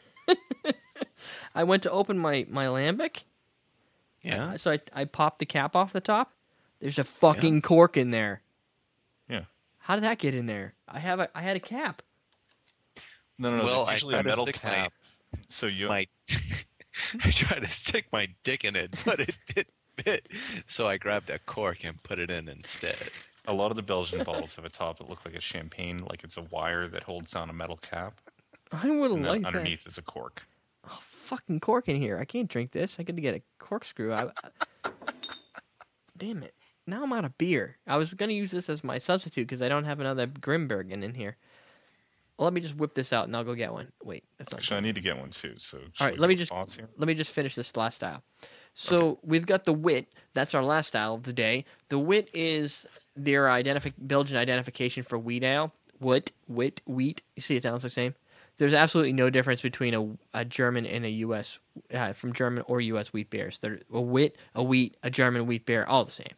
I went to open my my lambic. Yeah. So I I popped the cap off the top. There's a fucking cork in there. Yeah. How did that get in there? I have a I had a cap. No, no, no. Well, There's I usually a tried to metal stick my- cap. So you My, I tried to stick my dick in it, but it didn't fit. So I grabbed a cork and put it in instead. a lot of the Belgian bottles have a top that look like a champagne, like it's a wire that holds down a metal cap, I wouldn't and like then that. underneath is a cork. Fucking cork in here. I can't drink this. I got to get a corkscrew. I, I- Damn it. Now I'm out of beer. I was going to use this as my substitute because I don't have another Grimbergen in here. Well, let me just whip this out and I'll go get one. Wait, that's not Actually, I good. need to get one too. So All should right, we let me go just thoughts here? let me just finish this last style. So we've got the wit. That's our last style of the day. The wit is their identifi- Belgian identification for wheat ale. Wit, wit, wheat. You see, it sounds the same. There's absolutely no difference between a, a German and a U S uh, from German or U S wheat beers. They're a wit, a wheat, a German wheat beer, all the same.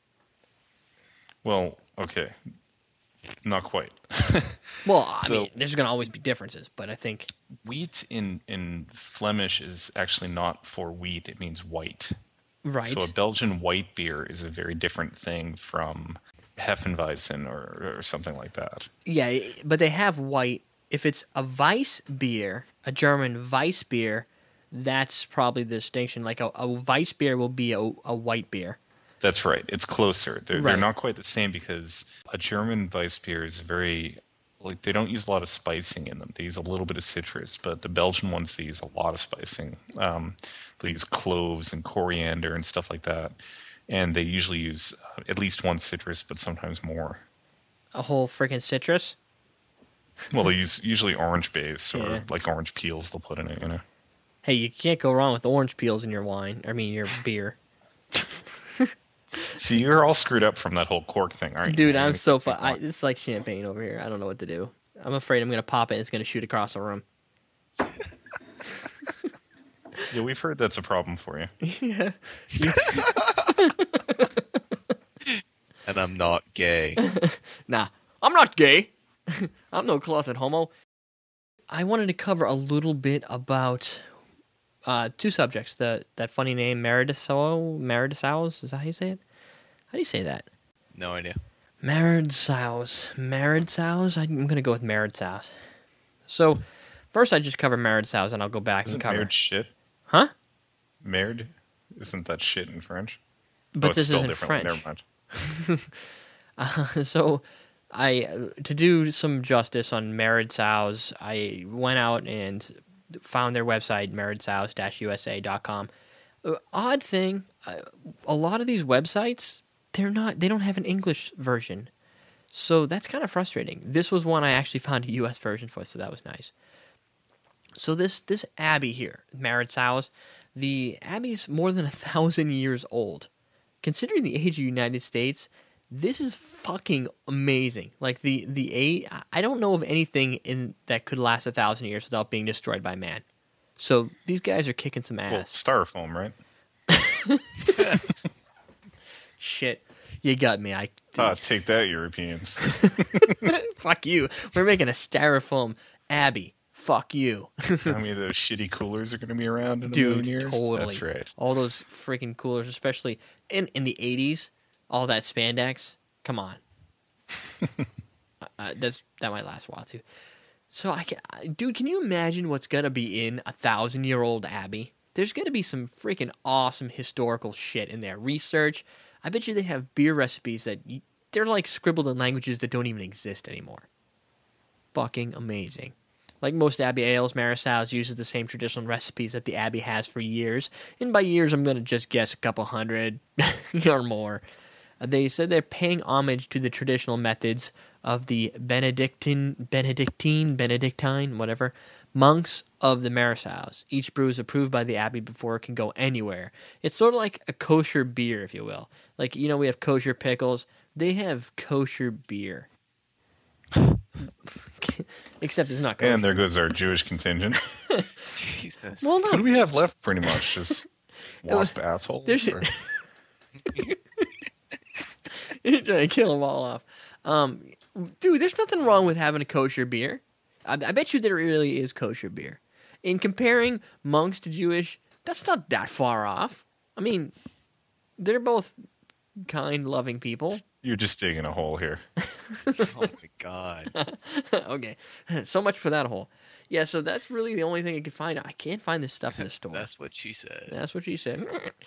Well, okay, not quite. Well, I So- mean, there's going to always be differences, but I think Wheat in in Flemish is actually not for wheat; it means white. right. So a Belgian white beer is a very different thing from Hefeweizen or, or something like that. Yeah, but they have white. If it's a Weiss beer, a German Weiss beer, that's probably the distinction. Like a, a Weiss beer will be a, a white beer. That's right. It's closer. They're, they're Right. not quite the same because a German Weiss beer is very, like, they don't use a lot of spicing in them. They use a little bit of citrus, but the Belgian ones, they use a lot of spicing. Um, they use cloves and coriander and stuff like that. And they usually use uh, at least one citrus, but sometimes more. A whole freaking citrus. Well, they use usually orange base or Yeah. like orange peels they'll put in it, you know. Hey, you can't go wrong with orange peels in your wine. I mean, your beer. See, you're all screwed up from that whole cork thing, aren't you? Dude, You're I'm gonna so get fu- some I, cork. It's like champagne over here. I don't know what to do. I'm afraid I'm going to pop it and it's going to shoot across the room. Yeah, we've heard that's a problem for you. Yeah. And I'm not gay. Nah, I'm not gay. I'm no closet homo. I wanted to cover a little bit about uh, two subjects. The that funny name Meredithau, Meredithau's. Is that how you say it? How do you say that? No idea. Meredithau's. Meredithau's? I'm going to go with Meredithau's. So, first I just cover Meredithau's and I'll go back Isn't and cover... merde shit? Huh? Merde? Isn't that shit in French? But oh, it's this spelled isn't differently. French. Never mind. Uh, so, I to do some justice on Meredithau's, I went out and found their website, meredithau's dash u s a dot com. Uh, odd thing, uh, a lot of these websites, they're not, they don't have an English version. So that's kind of frustrating. This was one I actually found a U S version for, so that was nice. So this this abbey here, Meredithau's, the abbey's more than a thousand years old. Considering the age of the United States, This is fucking amazing. Like the the a I don't know of anything in that could last a thousand years without being destroyed by man. So these guys are kicking some Well, ass. styrofoam, right? Shit, you got me. I Ah, take that, Europeans. fuck you. We're making a styrofoam Abbey. Fuck you, How many of those shitty coolers are going to be around in a dude. million years? Totally. That's right. All those freaking coolers, especially in in the eighties. All that spandex. Come on. uh, that's that might last a while too. So I can, dude, can you imagine what's gonna be in a thousand year old Abbey? There's gonna be some freaking awesome historical shit in there. Research. I bet you they have beer recipes that you, they're like scribbled in languages that don't even exist anymore. Fucking amazing. Like most Abbey ales, Marisau's uses the same traditional recipes that the Abbey has for years. And by years, I'm gonna just guess a couple hundred or more. They said they're paying homage to the traditional methods of the Benedictine, Benedictine, Benedictine, whatever, monks of the Marisau's. Each brew is approved by the Abbey before it can go anywhere. It's sort of like a kosher beer, if you will. Like, you know, we have kosher pickles. They have kosher beer. Except it's not kosher. And there goes our Jewish contingent. Jesus. Well, Who no. do we have left, pretty much? Just wasp assholes? There's- or- You're trying to kill them all off. Um, dude, there's nothing wrong with having a kosher beer. I, I bet you there really is kosher beer. In comparing monks to Jewish, that's not that far off. I mean, they're both kind, loving people. You're just digging a hole here. Oh my god. Okay, so much for that hole. Yeah, so that's really the only thing I could find. I can't find this stuff in the store. That's what she said. That's what she said.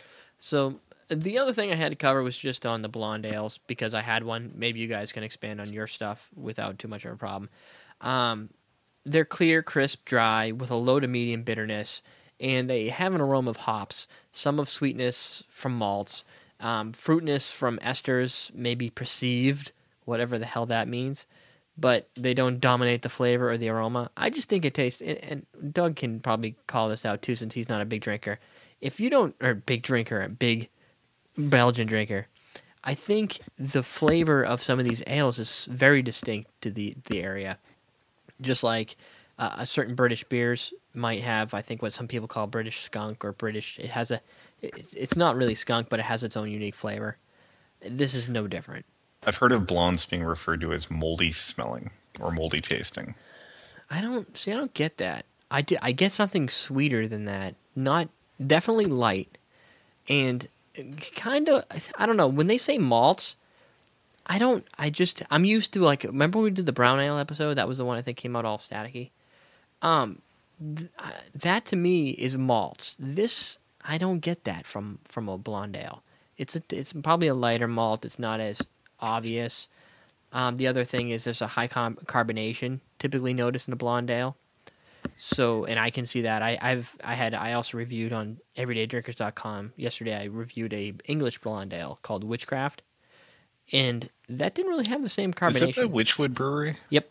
So the other thing I had to cover was just on the blonde ales because I had one. Maybe you guys can expand on your stuff without too much of a problem. Um, they're clear, crisp, dry with a low to medium bitterness, and they have an aroma of hops, some of sweetness from malts, um, fruitness from esters, maybe perceived, whatever the hell that means. But they don't dominate the flavor or the aroma. I just think it tastes, and, and Doug can probably call this out too since he's not a big drinker. If you don't, or big drinker, a big Belgian drinker, I think the flavor of some of these ales is very distinct to the, the area. Just like uh, a certain British beers might have, I think, what some people call British skunk or British. It has a, it, it's not really skunk, but it has its own unique flavor. This is no different. I've heard of blondes being referred to as moldy smelling or moldy tasting. I don't see. I don't get that. I, di- I get something sweeter than that. Not definitely light, and kind of. I don't know when they say malts. I don't. I just. I'm used to like. Remember when we did the brown ale episode? That was the one I think came out all staticky. Um, th- I- that to me is malts. This I don't get that from from a blonde ale. It's a, it's probably a lighter malt. It's not as obvious. Um, the other thing is there's a high com- carbonation typically noticed in a blonde ale. So, and I can see that. I, I've I had I also reviewed on everyday drinkers dot com yesterday. I reviewed a English blonde ale called Witchcraft, and that didn't really have the same carbonation. Is that the Witchwood Brewery? Yep.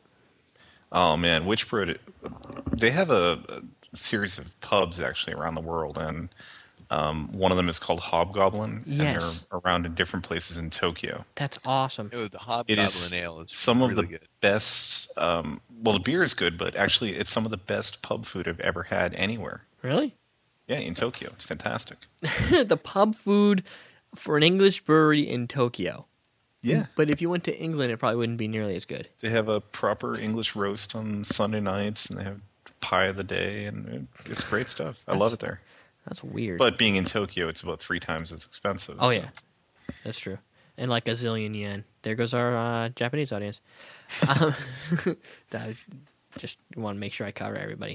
Oh man, Witchwood. They have a, a series of pubs actually around the world, and um, one of them is called Hobgoblin, Yes. and they're around in different places in Tokyo. That's awesome. Oh, the It Hobgoblin is Ale is some of really the good. best. Um, well, the beer is good, but actually, it's some of the best pub food I've ever had anywhere. Really? Yeah, in Tokyo, it's fantastic. The pub food for an English brewery in Tokyo. Yeah, But if you went to England, it probably wouldn't be nearly as good. they have a proper English roast on Sunday nights, and they have pie of the day, and it, it's great stuff. I love it there. That's weird. But being in Tokyo, it's about three times as expensive. Oh so- yeah, that's true. And like a zillion yen. There goes our uh, Japanese audience. Um, that, just want to make sure I cover everybody.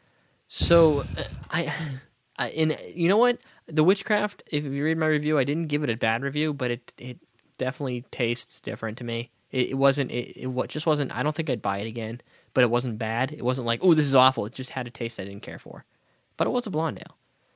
So uh, I, I, and you know what? The Witchcraft. If you read my review, I didn't give it a bad review, but it it definitely tastes different to me. It, it wasn't. It, it wa- just wasn't. I don't think I'd buy it again. But it wasn't bad. It wasn't like, oh, this is awful. It just had a taste I didn't care for. But it was a blonde ale.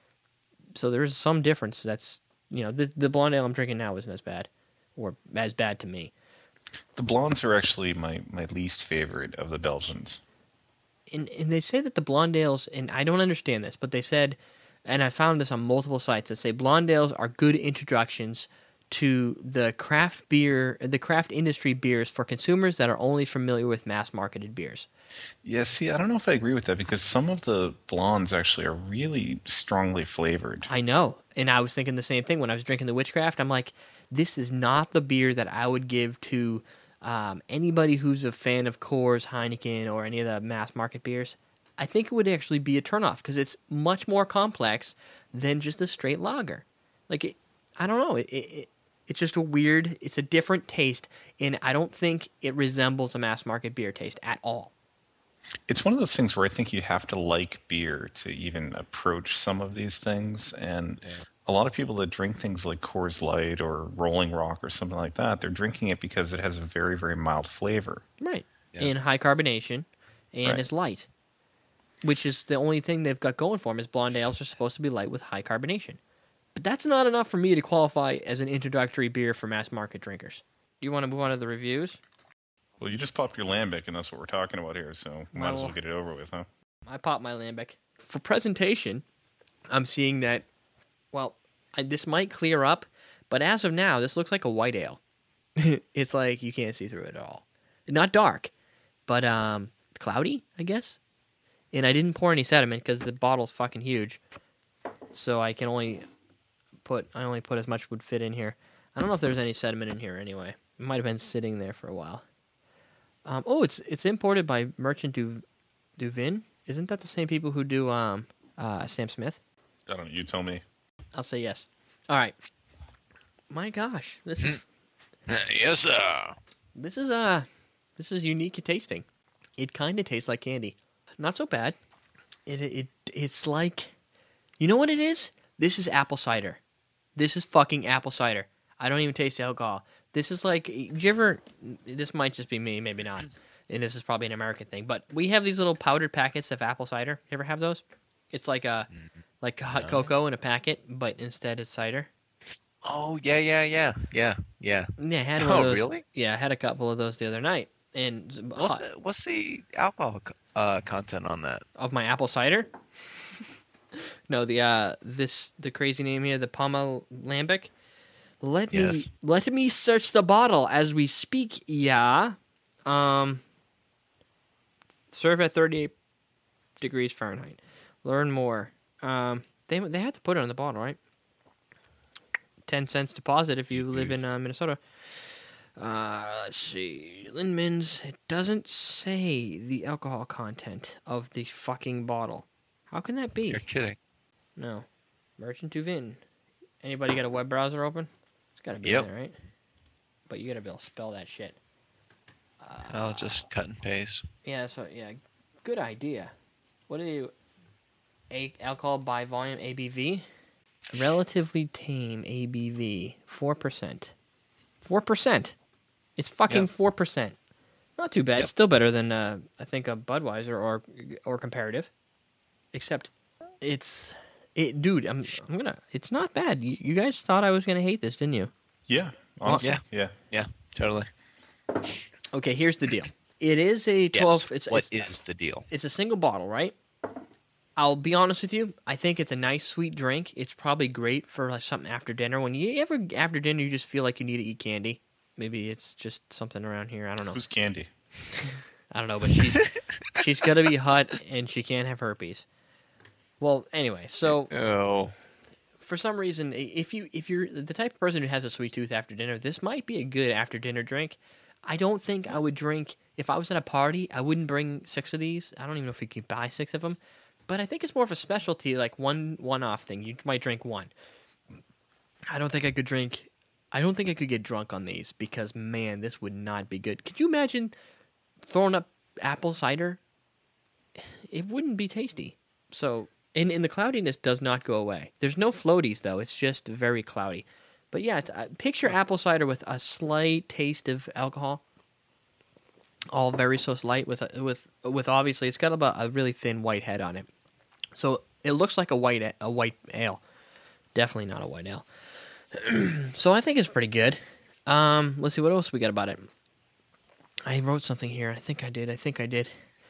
So there's some difference. That's, you know, the the blonde ale I'm drinking now isn't as bad, or as bad to me. The blondes are actually my, my least favorite of the Belgians. And and they say that the blonde ales, and I don't understand this, but they said, and I found this on multiple sites that say blonde ales are good introductions to the craft beer, the craft industry beers for consumers that are only familiar with mass marketed beers. Yeah, see, I don't know if I agree with that because some of the blondes actually are really strongly flavored. I know. And I was thinking the same thing when I was drinking the Witchcraft. I'm like, this is not the beer that I would give to um, anybody who's a fan of Coors, Heineken, or any of the mass market beers. I think it would actually be a turnoff because it's much more complex than just a straight lager. Like, it, I don't know. It, it, it's just a weird, it's a different taste, and I don't think it resembles a mass market beer taste at all. It's one of those things where I think you have to like beer to even approach some of these things. And Yeah. a lot of people that drink things like Coors Light or Rolling Rock or something like that, they're drinking it because it has a very, very mild flavor. Right. Yeah. And high carbonation, and Right. it's light, which is the only thing they've got going for them is blonde ales are supposed to be light with high carbonation. But that's not enough for me to qualify as an introductory beer for mass market drinkers. You want to move on to the reviews? Well, you just popped your lambic, and that's what we're talking about here, so might as well Well- get it over with, huh? I popped my lambic. For presentation, I'm seeing that, well, I, this might clear up, but as of now, this looks like a white ale. It's like you can't see through it at all. Not dark, but um, cloudy, I guess. And I didn't pour any sediment because the bottle's fucking huge. So I can only put, I only put as much would fit in here. I don't know if there's any sediment in here anyway. It might have been sitting there for a while. Um, oh, it's it's imported by Merchant du, Duvin. Isn't that the same people who do um, uh, Sam Smith? I don't know. You tell me. I'll say yes. All right. My gosh, this is Yes, sir. this is uh this is unique tasting. It kind of tastes like candy. Not so bad. It it it's like, you know what it is? This is apple cider. This is fucking apple cider. I don't even taste the alcohol. This is like, do you ever? This might just be me, maybe not. And this is probably an American thing, but we have these little powdered packets of apple cider. You ever have those? It's like a like hot No. cocoa in a packet, but instead it's cider. Oh, yeah, yeah, yeah. Yeah, yeah. Yeah, I had one Oh, of those. really? Yeah, I had a couple of those the other night, and What's hot, the, what's the alcohol co- uh, content on that? of my apple cider. No, the uh, this the crazy name here, the Palma Lambic. Let me Yes. let me search the bottle as we speak. Yeah, um, serve at thirty-eight degrees Fahrenheit. Learn more. Um, they they had to put it on the bottle, right? Ten cents deposit if you live in uh, Minnesota. Uh, let's see. Lindman's. It doesn't say the alcohol content of the fucking bottle. How can that be? You're kidding. No. Merchant Duvin. Anybody got a web browser open? It's got to be Yep. in there, right? But you got to be able to spell that shit. I'll just cut and paste. Yeah, that's what, yeah. Good idea. What do you... A, alcohol by volume A B V? Relatively tame A B V. four percent. four percent. It's fucking Yep. four percent. Not too bad. Yep. It's still better than, uh, I think, a Budweiser or or comparative. Except, it's... It, dude, I'm I'm gonna... It's not bad. You, you guys thought I was gonna hate this, didn't you? Yeah, honestly, yeah. yeah. Yeah, totally. Okay, here's the deal. It is a twelve... Yes. It's, What it's, is the deal? it's a single bottle, right? I'll be honest with you. I think it's a nice, sweet drink. It's probably great for like something after dinner. When you ever after dinner, you just feel like you need to eat candy. Maybe it's just something around here. I don't know. Who's Candy? I don't know, but she's she's gotta be hot and she can't have herpes. Well, anyway, so Oh. for some reason, i- if you if you're the type of person who has a sweet tooth after dinner, this might be a good after dinner drink. I don't think I would drink if I was at a party. I wouldn't bring six of these. I don't even know if you could buy six of them. But I think it's more of a specialty, like one one-off thing. You might drink one. I don't think I could drink... I don't think I could get drunk on these because, man, this would not be good. Could you imagine throwing up apple cider? It wouldn't be tasty. So, and, and the cloudiness does not go away. There's no floaties, though. It's just very cloudy. But, yeah, it's, uh, picture apple cider with a slight taste of alcohol. All very so light with with with obviously it's got about a really thin white head on it. So it looks like a white a white ale. Definitely not a white ale. So I think it's pretty good. Um, let's see what else we got about it. I wrote something here. I think I did. I think I did.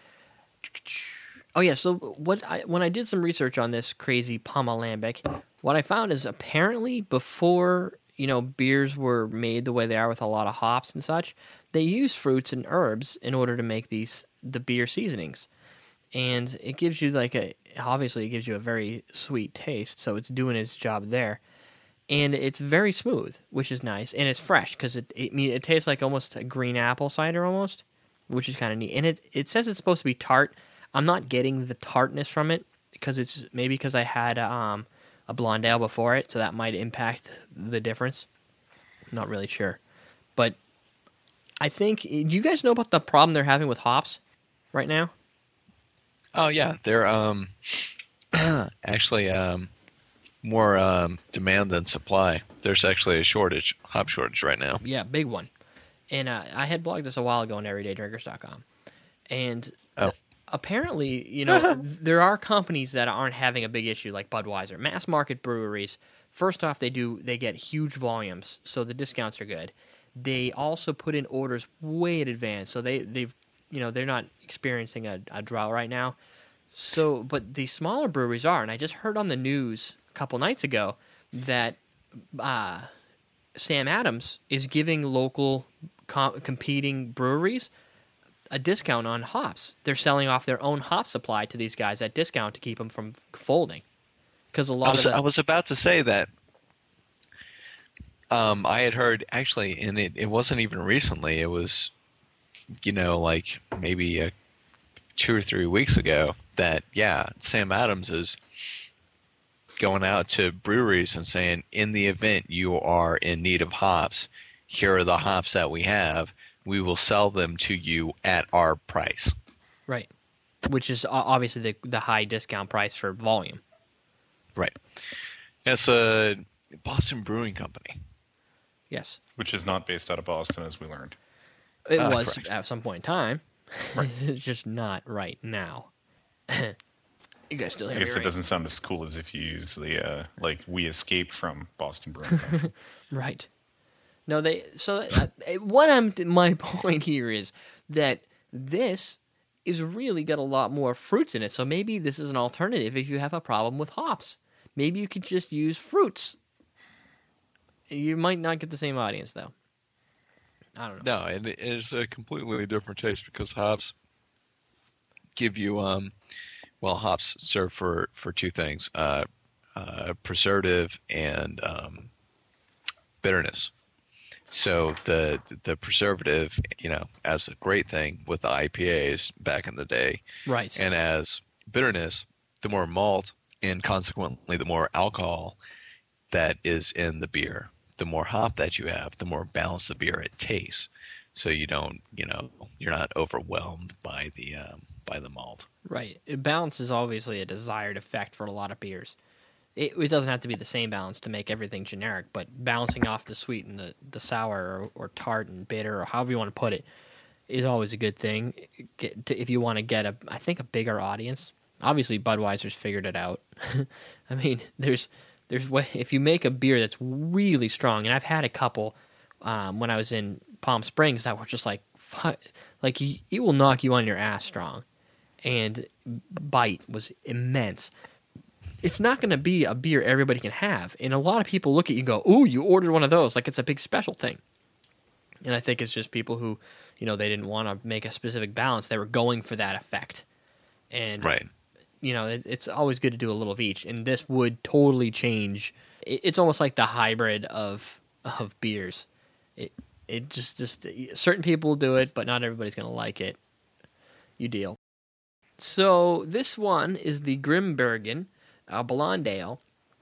Oh yeah. So what? I, when I did some research on this crazy Palma Lambic, what I found is apparently before you know, beers were made the way they are with a lot of hops and such, they use fruits and herbs in order to make these the beer seasonings. And it gives you like a obviously it gives you a very sweet taste, so it's doing its job there. And it's very smooth, which is nice, and it's fresh because it it, it tastes like almost a green apple cider almost, which is kind of neat. And it it says it's supposed to be tart. I'm not getting the tartness from it because it's maybe because I had um, a blonde ale before it, so that might impact the difference. Not really sure, but I think. Do you guys know about the problem they're having with hops right now? Oh yeah, they're um actually um. more um, demand than supply. There's actually a shortage, hop shortage right now. Yeah, big one. And uh, I had blogged this a while ago on everyday drinkers dot com. And oh. apparently, you know, there are companies that aren't having a big issue like Budweiser. Mass market breweries, first off, they do they get huge volumes, so the discounts are good. They also put in orders way in advance, so they, they've, you know, they're not experiencing a, a drought right now. So, but the smaller breweries are, and I just heard on the news couple nights ago that uh, Sam Adams is giving local com- competing breweries a discount on hops. They're selling off their own hop supply to these guys at discount to keep them from folding. Because a lot I was, of the- I was about to say that um, I had heard actually, and it, it wasn't even recently. It was, you know, like maybe a, two or three weeks ago that yeah, Sam Adams is going out to breweries and saying, in the event you are in need of hops, here are the hops that we have. We will sell them to you at our price. Right. Which is obviously the, the high discount price for volume. Right. It's a Boston Brewing Company. Yes. Which is not based out of Boston, as we learned. It Uh, was correct. at some point in time. Right. It's just not right now. You guys still hear I me guess right? it doesn't sound as cool as if you use the, uh, like, we escaped from Boston Brewing Company. Right. No, they. So uh, what I'm. My point here is that this is really got a lot more fruits in it. So maybe this is an alternative if you have a problem with hops. Maybe you could just use fruits. You might not get the same audience though. I don't know. No, and it is a completely different taste because hops give you, um, well, hops serve for, for two things, uh, uh, preservative and um, bitterness. So the the preservative, you know, as a great thing with the I P As back in the day, Right. and as bitterness, the more malt and consequently the more alcohol that is in the beer, the more hop that you have, the more balanced the beer it tastes. So you don't, you know, you're not overwhelmed by the um, by the malt. Right. It balance is obviously a desired effect for a lot of beers. It, it doesn't have to be the same balance to make everything generic, but balancing off the sweet and the, the sour or, or tart and bitter or however you want to put it is always a good thing get to, if you want to get, a, I think, a bigger audience. Obviously, Budweiser's figured it out. I mean, there's there's way, if you make a beer that's really strong, and I've had a couple um, when I was in Palm Springs that were just like, fu- like you, it will knock you on your ass strong. And bite was immense. It's not going to be a beer everybody can have. And a lot of people look at you and go, ooh, you ordered one of those. Like it's a big special thing. And I think it's just people who, you know, they didn't want to make a specific balance. They were going for that effect. And, Right. you know, it, it's always good to do a little of each. And this would totally change. It, it's almost like the hybrid of of beers. It it just, just, certain people will do it, but not everybody's going to like it. You deal. So this one is the Grimbergen. Uh, blonde ale.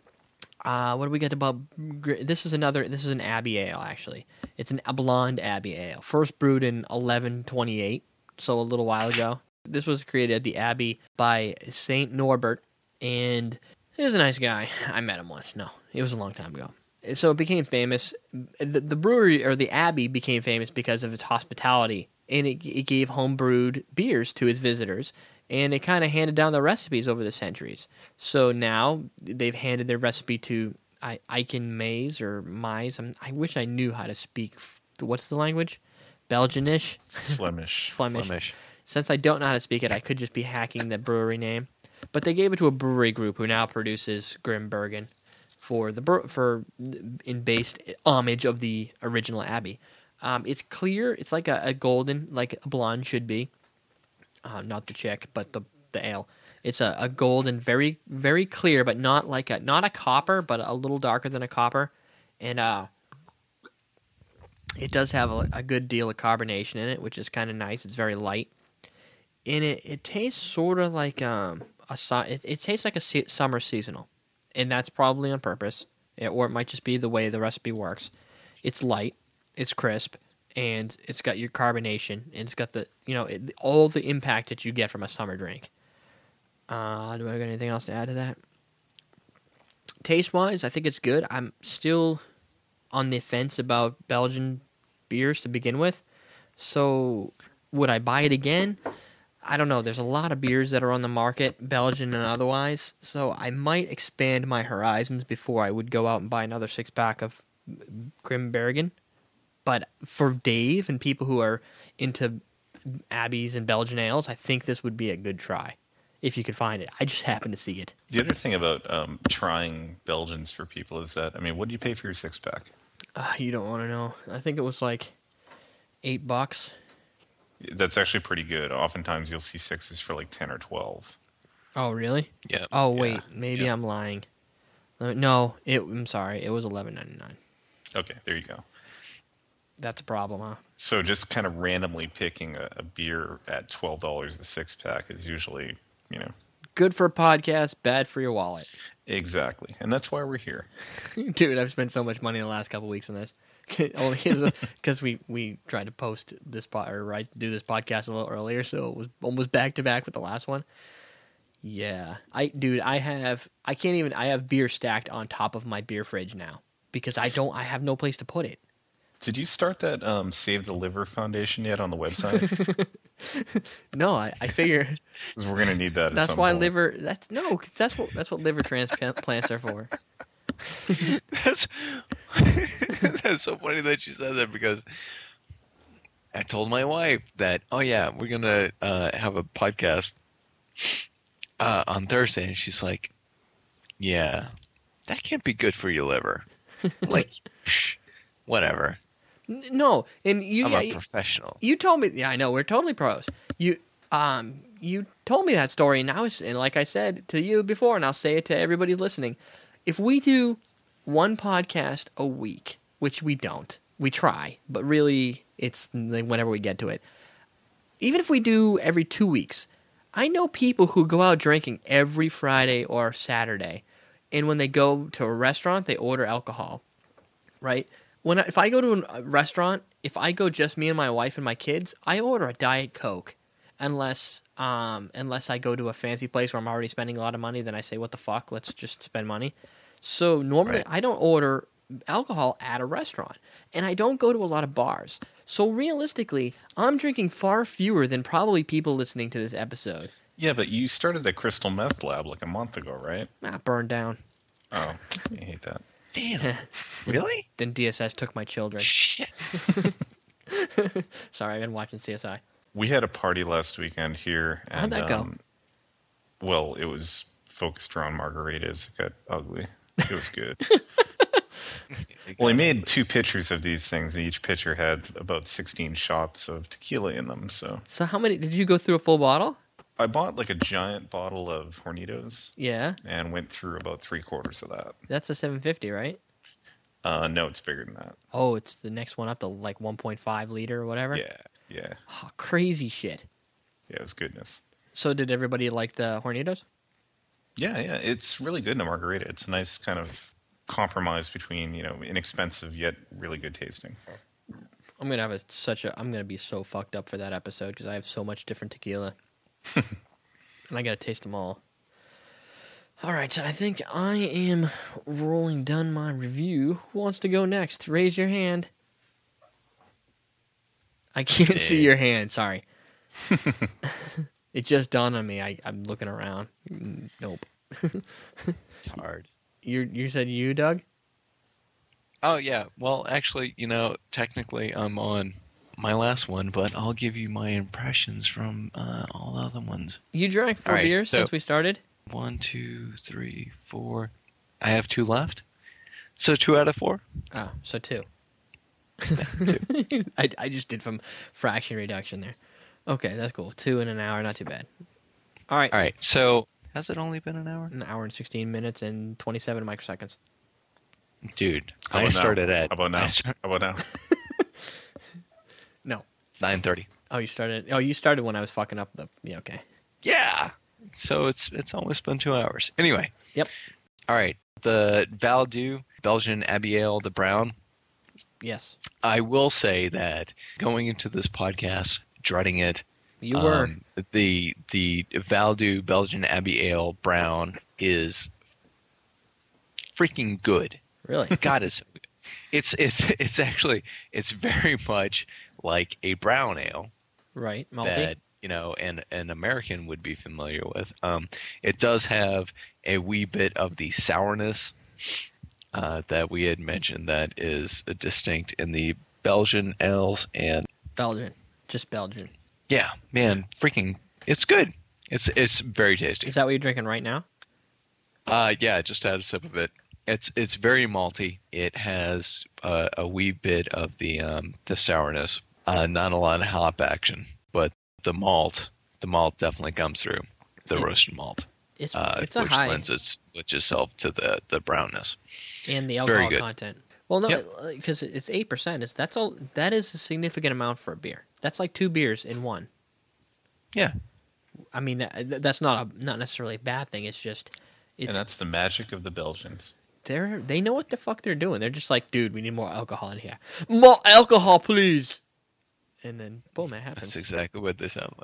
Uh, what do we get about? This is another. This is an Abbey ale, actually. It's an a blonde Abbey ale. First brewed in eleven twenty-eight, so a little while ago. This was created at the Abbey by Saint Norbert, and he was a nice guy. I met him once. No, it was a long time ago. So it became famous. The, the brewery or the Abbey became famous because of its hospitality, and it, it gave home-brewed beers to its visitors. And it kind of handed down the recipes over the centuries. So now they've handed their recipe to I, Eichen Mays or Mies. I'm, I wish I knew how to speak. What's the language? Belgianish? Flemish. Flemish. Flemish. Since I don't know how to speak it, I could just be hacking the brewery name. But they gave it to a brewery group who now produces Grimbergen for the bur- for in based homage of the original Abbey. Um, it's clear. It's like a, a golden, like a blonde should be. Uh, not the chick, but the the ale. It's a, a golden, very very clear, but not like a not a copper, but a little darker than a copper, and uh, it does have a, a good deal of carbonation in it, which is kind of nice. It's very light, and it, it tastes sort of like um a su- it, it tastes like a se- summer seasonal, and that's probably on purpose, it, or it might just be the way the recipe works. It's light, it's crisp, and it's got your carbonation, and it's got the you know it, all the impact that you get from a summer drink. Uh, do I got anything else to add to that? Taste wise, I think it's good. I'm still on the fence about Belgian beers to begin with. So would I buy it again? I don't know. There's a lot of beers that are on the market, Belgian and otherwise. So I might expand my horizons before I would go out and buy another six pack of Grimbergen. But for Dave and people who are into Abbeys and Belgian ales, I think this would be a good try. If you could find it. I just happened to see it. The other thing about um, trying Belgians for people is that, I mean, what do you pay for your six pack? Uh, you don't want to know. I think it was like eight bucks. That's actually pretty good. Oftentimes you'll see sixes for like ten or twelve. Oh, really? Yeah. Oh, wait. Yeah. Maybe Yeah. I'm lying. Uh, No, it, I'm sorry. It was eleven ninety-nine. Okay, there you go. That's a problem, huh? So just kind of randomly picking a, a beer at twelve dollars a six pack is usually, you know. Good for a podcast, bad for your wallet. Exactly. And that's why we're here. Dude, I've spent so much money in the last couple weeks on this. Only because we, we tried to post this pod, or right, do this podcast a little earlier, so it was almost back to back with the last one. Yeah, I dude, I have I can't even I have beer stacked on top of my beer fridge now because I don't I have no place to put it. Did you start that um, Save the Liver Foundation yet on the website? No, I, I figure 'Cause we're going to need that at that's some why point. liver. That's no, 'cause that's what that's what liver transplants are for. That's that's so funny that you said that because I told my wife that, oh yeah, we're gonna uh, have a podcast uh, on Thursday, and she's like, yeah, that can't be good for your liver. Like, psh, whatever. N- No, and you I'm yeah, a you, professional. you told me. Yeah, I know we're totally pros. You um you told me that story, and I was and like I said to you before, and I'll say it to everybody listening. If we do one podcast a week, which we don't, we try, but really it's like whenever we get to it. Even if we do every two weeks, I know people who go out drinking every Friday or Saturday, and when they go to a restaurant, they order alcohol, right? When I, if I go to a restaurant, if I go just me and my wife and my kids, I order a Diet Coke, unless um unless I go to a fancy place where I'm already spending a lot of money. Then I say, what the fuck? Let's just spend money. So normally Right. I don't order alcohol at a restaurant, and I don't go to a lot of bars. So realistically, I'm drinking far fewer than probably people listening to this episode. Yeah, but you started a crystal meth lab like a month ago, right? Ah, burned down. Oh, I hate that. Damn. Really? Then D S S took my children. Shit. Sorry, I've been watching C S I. We had a party last weekend here. How'd And, that go? Um, well, it was focused around margaritas. It got ugly. It was good. Well, he made two pitchers of these things, and each pitcher had about sixteen shots of tequila in them. So So how many did you go through a full bottle? I bought like a giant bottle of Hornitos Yeah, and went through about three quarters of that. that's a seven fifty, right? Uh, no, it's bigger than that. Oh, it's the next one up to like one point five liter or whatever. Yeah, yeah, Oh, crazy shit. yeah. It was goodness. So did everybody like the Hornitos? Yeah, yeah. It's really good in a margarita. It's a nice kind of compromise between, you know, inexpensive yet really good tasting. I'm gonna have a, such a. I'm gonna be so fucked up for that episode because I have so much different tequila, and I gotta taste them all. All right, I think I am rolling done my review. Who wants to go next? Raise your hand. I can't see your hand. Sorry. It just dawned on me. I, I'm looking around. Mm, Nope. It's hard. You you said you, Doug? Oh yeah. Well, actually, you know, technically I'm on my last one, but I'll give you my impressions from uh, all the other ones. You drank four All right, beers so- since we started. One, two, three, four. I have two left. So two out of four. Oh, so two. I, I just did from fraction reduction there. Okay, that's cool. Two in an hour, not too bad. All right. All right. So has it only been an hour? An hour and sixteen minutes and twenty-seven microseconds. Dude, How I about now? started at. How about now? I start- How about now? No. nine thirty. Oh, you started. Oh, you started when I was fucking up the. Yeah, okay. Yeah. So it's it's almost been two hours. Anyway. Yep. All right. The Valdu Belgian Abbey Ale, the brown. Yes. I will say that going into this podcast, dreading it. You were. Um, the the Valdu Belgian Abbey Ale brown is freaking good. Really? God, is it's it's it's actually it's very much like a brown ale Right. Malty. that you know an an American would be familiar with. Um, it does have a wee bit of the sourness uh, that we had mentioned that is distinct in the Belgian ales, and Belgian. Just Belgian. yeah, man, freaking, it's good. It's it's very tasty. Is that what you're drinking right now? Uh, yeah, just had a sip of it. It's it's very malty. It has uh, a wee bit of the um, the sourness. Uh, not a lot of hop action, but the malt, the malt definitely comes through. The roasted malt, It's uh, it's a which high lends its which itself to the the brownness. and the very alcohol good. content. Well, no, Yep. because it's eight percent. Is that's all? That is a significant amount for a beer. That's like two beers in one. Yeah, I mean, that, that's not a not necessarily a bad thing. It's just it's And that's the magic of the Belgians. they're they know what the fuck they're doing. They're just like, dude, we need more alcohol in here. More alcohol, please. And then boom, it happens. that's exactly what they sound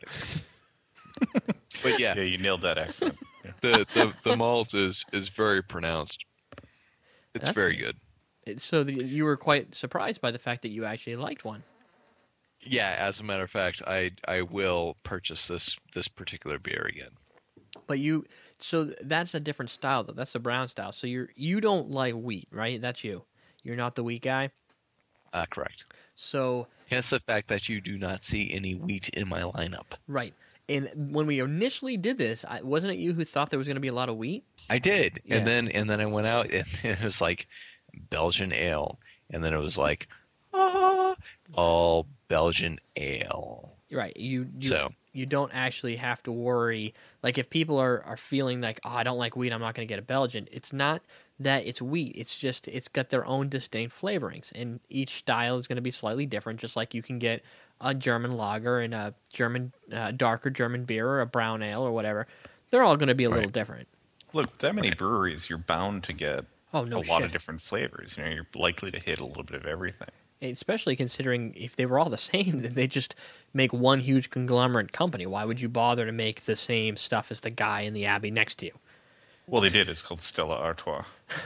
like. But yeah, Yeah, you nailed that accent. Yeah. the, the the malt is is very pronounced. It's That's- very good. It- So the, you were quite surprised by the fact that you actually liked one. Yeah, as a matter of fact, I I will purchase this this particular beer again. But you, so that's a different style though. That's the brown style. So you're you don't like wheat, right? That's you. You're not the wheat guy. Uh, correct. So Hence the fact that you do not see any wheat in my lineup. right. And when we initially did this, I, wasn't it you who thought there was going to be a lot of wheat? I did, Yeah. and then and then I went out and it was like Belgian ale, and then it was like ah, all Belgian ale. Right. You you, So- you don't actually have to worry. Like if people are, are feeling like, oh, I don't like wheat, I'm not going to get a Belgian. It's not that it's wheat. It's just it's got their own distinct flavorings, and each style is going to be slightly different. Just like you can get a German lager and a German uh, darker German beer or a brown ale or whatever. They're all going to be a little Right. different. Look, that many breweries, you're bound to get Oh no a lot shit. of different flavors. You know, you're likely to hit a little bit of everything. Especially considering if they were all the same, then they just make one huge conglomerate company. Why would you bother to make the same stuff as the guy in the Abbey next to you? Well, they did. It's called Stella Artois.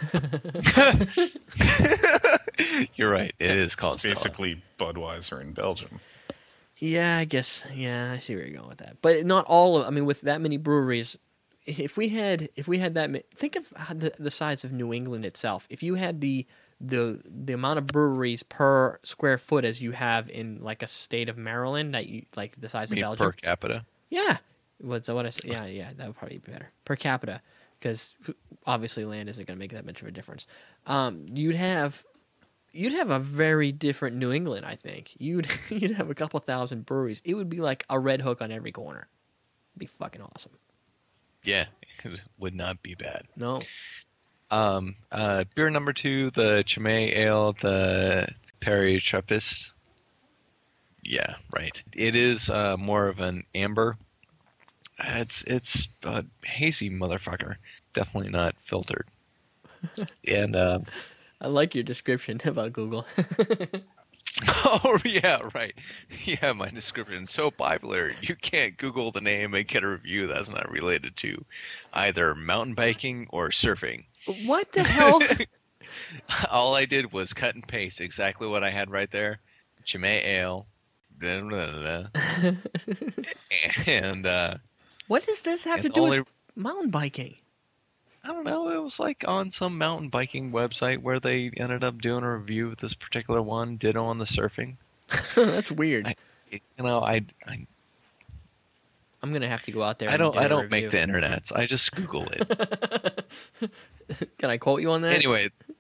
You're right. It is called It's Stella. basically Budweiser in Belgium. Yeah, I guess. Yeah, I see where you're going with that. But not all of. I mean, with that many breweries, if we had, if we had that, ma- think of how the the size of New England itself. If you had the the the amount of breweries per square foot as you have in like a state of Maryland, that you like the size I of mean, Belgium. per capita. Yeah. What's what I said? Yeah, yeah, that would probably be better per capita, because obviously land isn't going to make that much of a difference. Um, you'd have, you'd have a very different New England. I think you'd you'd have a couple thousand breweries. It would be like a Red Hook on every corner. It'd be fucking awesome. Yeah, it would not be bad. No, Um, uh, beer number two, the Chimay Ale, the Perry Trappist. Yeah, right. It is uh, more of an amber. It's it's a hazy motherfucker. Definitely not filtered. And uh, I like your description about Google. oh yeah, right. Yeah, my description is so popular. You can't Google the name and get a review that's not related to either mountain biking or surfing. What the hell? All I did was cut and paste exactly what I had right there. Chimay Ale. Blah, blah, blah, blah. And uh, What does this have And to do only- with mountain biking? I don't know. It was like on some mountain biking website where they ended up doing a review of this particular one. Ditto on the surfing. That's weird. I- You know, I I, I'm gonna have to go out there. I and don't do I a don't make review. the internets. I just Google it. Can I quote you on that? Anyway,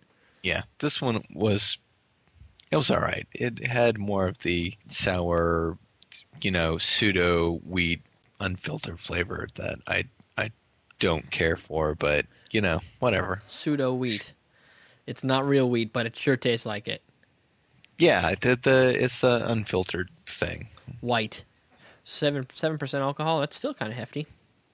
Yeah, this one was it was all right. It had more of the sour, you know, pseudo wheat unfiltered flavor that I I don't care for, but you know, whatever. Pseudo wheat. It's not real wheat, but it sure tastes like it. Yeah, the, the it's the unfiltered thing. White. Seven seven percent alcohol. That's still kind of hefty.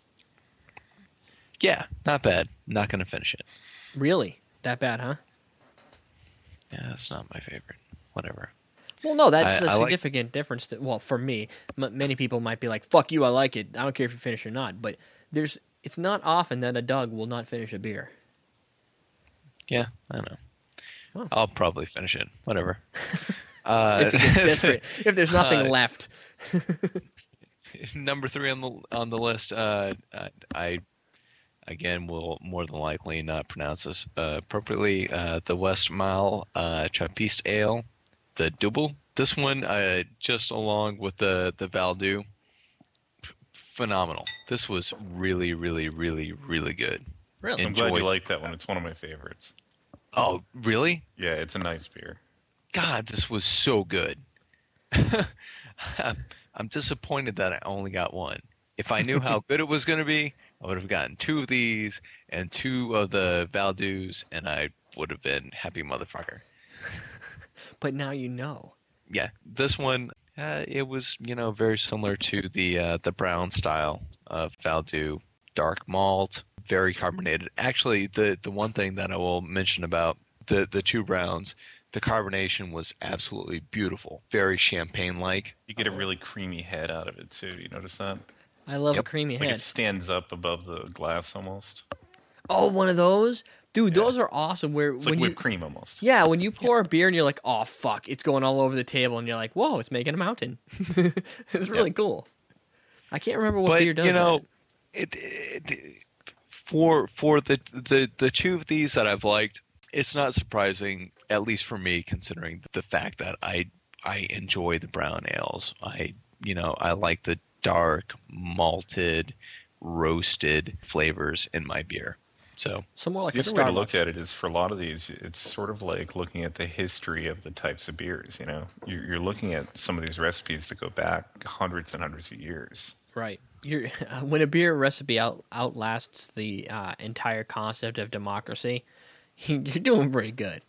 Yeah, not bad. Not gonna finish it. Really? That bad, huh? Yeah, it's not my favorite. Whatever. Well, no, that's I- a I like- significant difference. To, well, for me, m- many people might be like, "Fuck you, I like it. I don't care if you finish or not." But there's, it's not often that a Doug will not finish a beer. Yeah, I know. Oh. I'll probably finish it. Whatever. uh, If he gets desperate, if there's nothing Uh, left. Number three on the on the list. Uh, I, I again will more than likely not pronounce this uh, appropriately. Uh, the West Mile uh, Trappist Ale, the double. This one, uh, just along with the the Valdu, phenomenal. This was really, really, really, really good. Really? I'm glad you enjoyed- like that one. It's one of my favorites. Oh, really? Yeah, it's a nice beer. God, this was so good. I'm disappointed that I only got one. If I knew how good it was going to be, I would have gotten two of these and two of the Valdus, and I would have been happy motherfucker. But now you know. Yeah, this one, uh, it was, you know, very similar to the uh, the brown style of Valdu. Dark malt, very carbonated. Actually, the, the one thing that I will mention about the, the two browns, the carbonation was absolutely beautiful. Very champagne-like. You get a really creamy head out of it too. You notice that? I love Yep. a creamy Like head. it stands up above the glass almost. Oh, one of those, dude. Yeah. Those are awesome. Where It's when like you, whipped cream almost. yeah, when you pour a beer and you're like, oh fuck, it's going all over the table, and you're like, whoa, it's making a mountain. It's really cool. I can't remember what But, beer does you know, that. it, it for for the, the the two of these that I've liked, it's not surprising, at least for me, considering the fact that I I enjoy the brown ales. I you know I like the dark malted, roasted flavors in my beer. So So more like The a other way to look Starbucks. at it is for a lot of these, it's sort of like looking at the history of the types of beers. You know, you're, you're looking at some of these recipes that go back hundreds and hundreds of years. Right. You're, when a beer recipe out, outlasts the uh, entire concept of democracy, you're doing pretty good.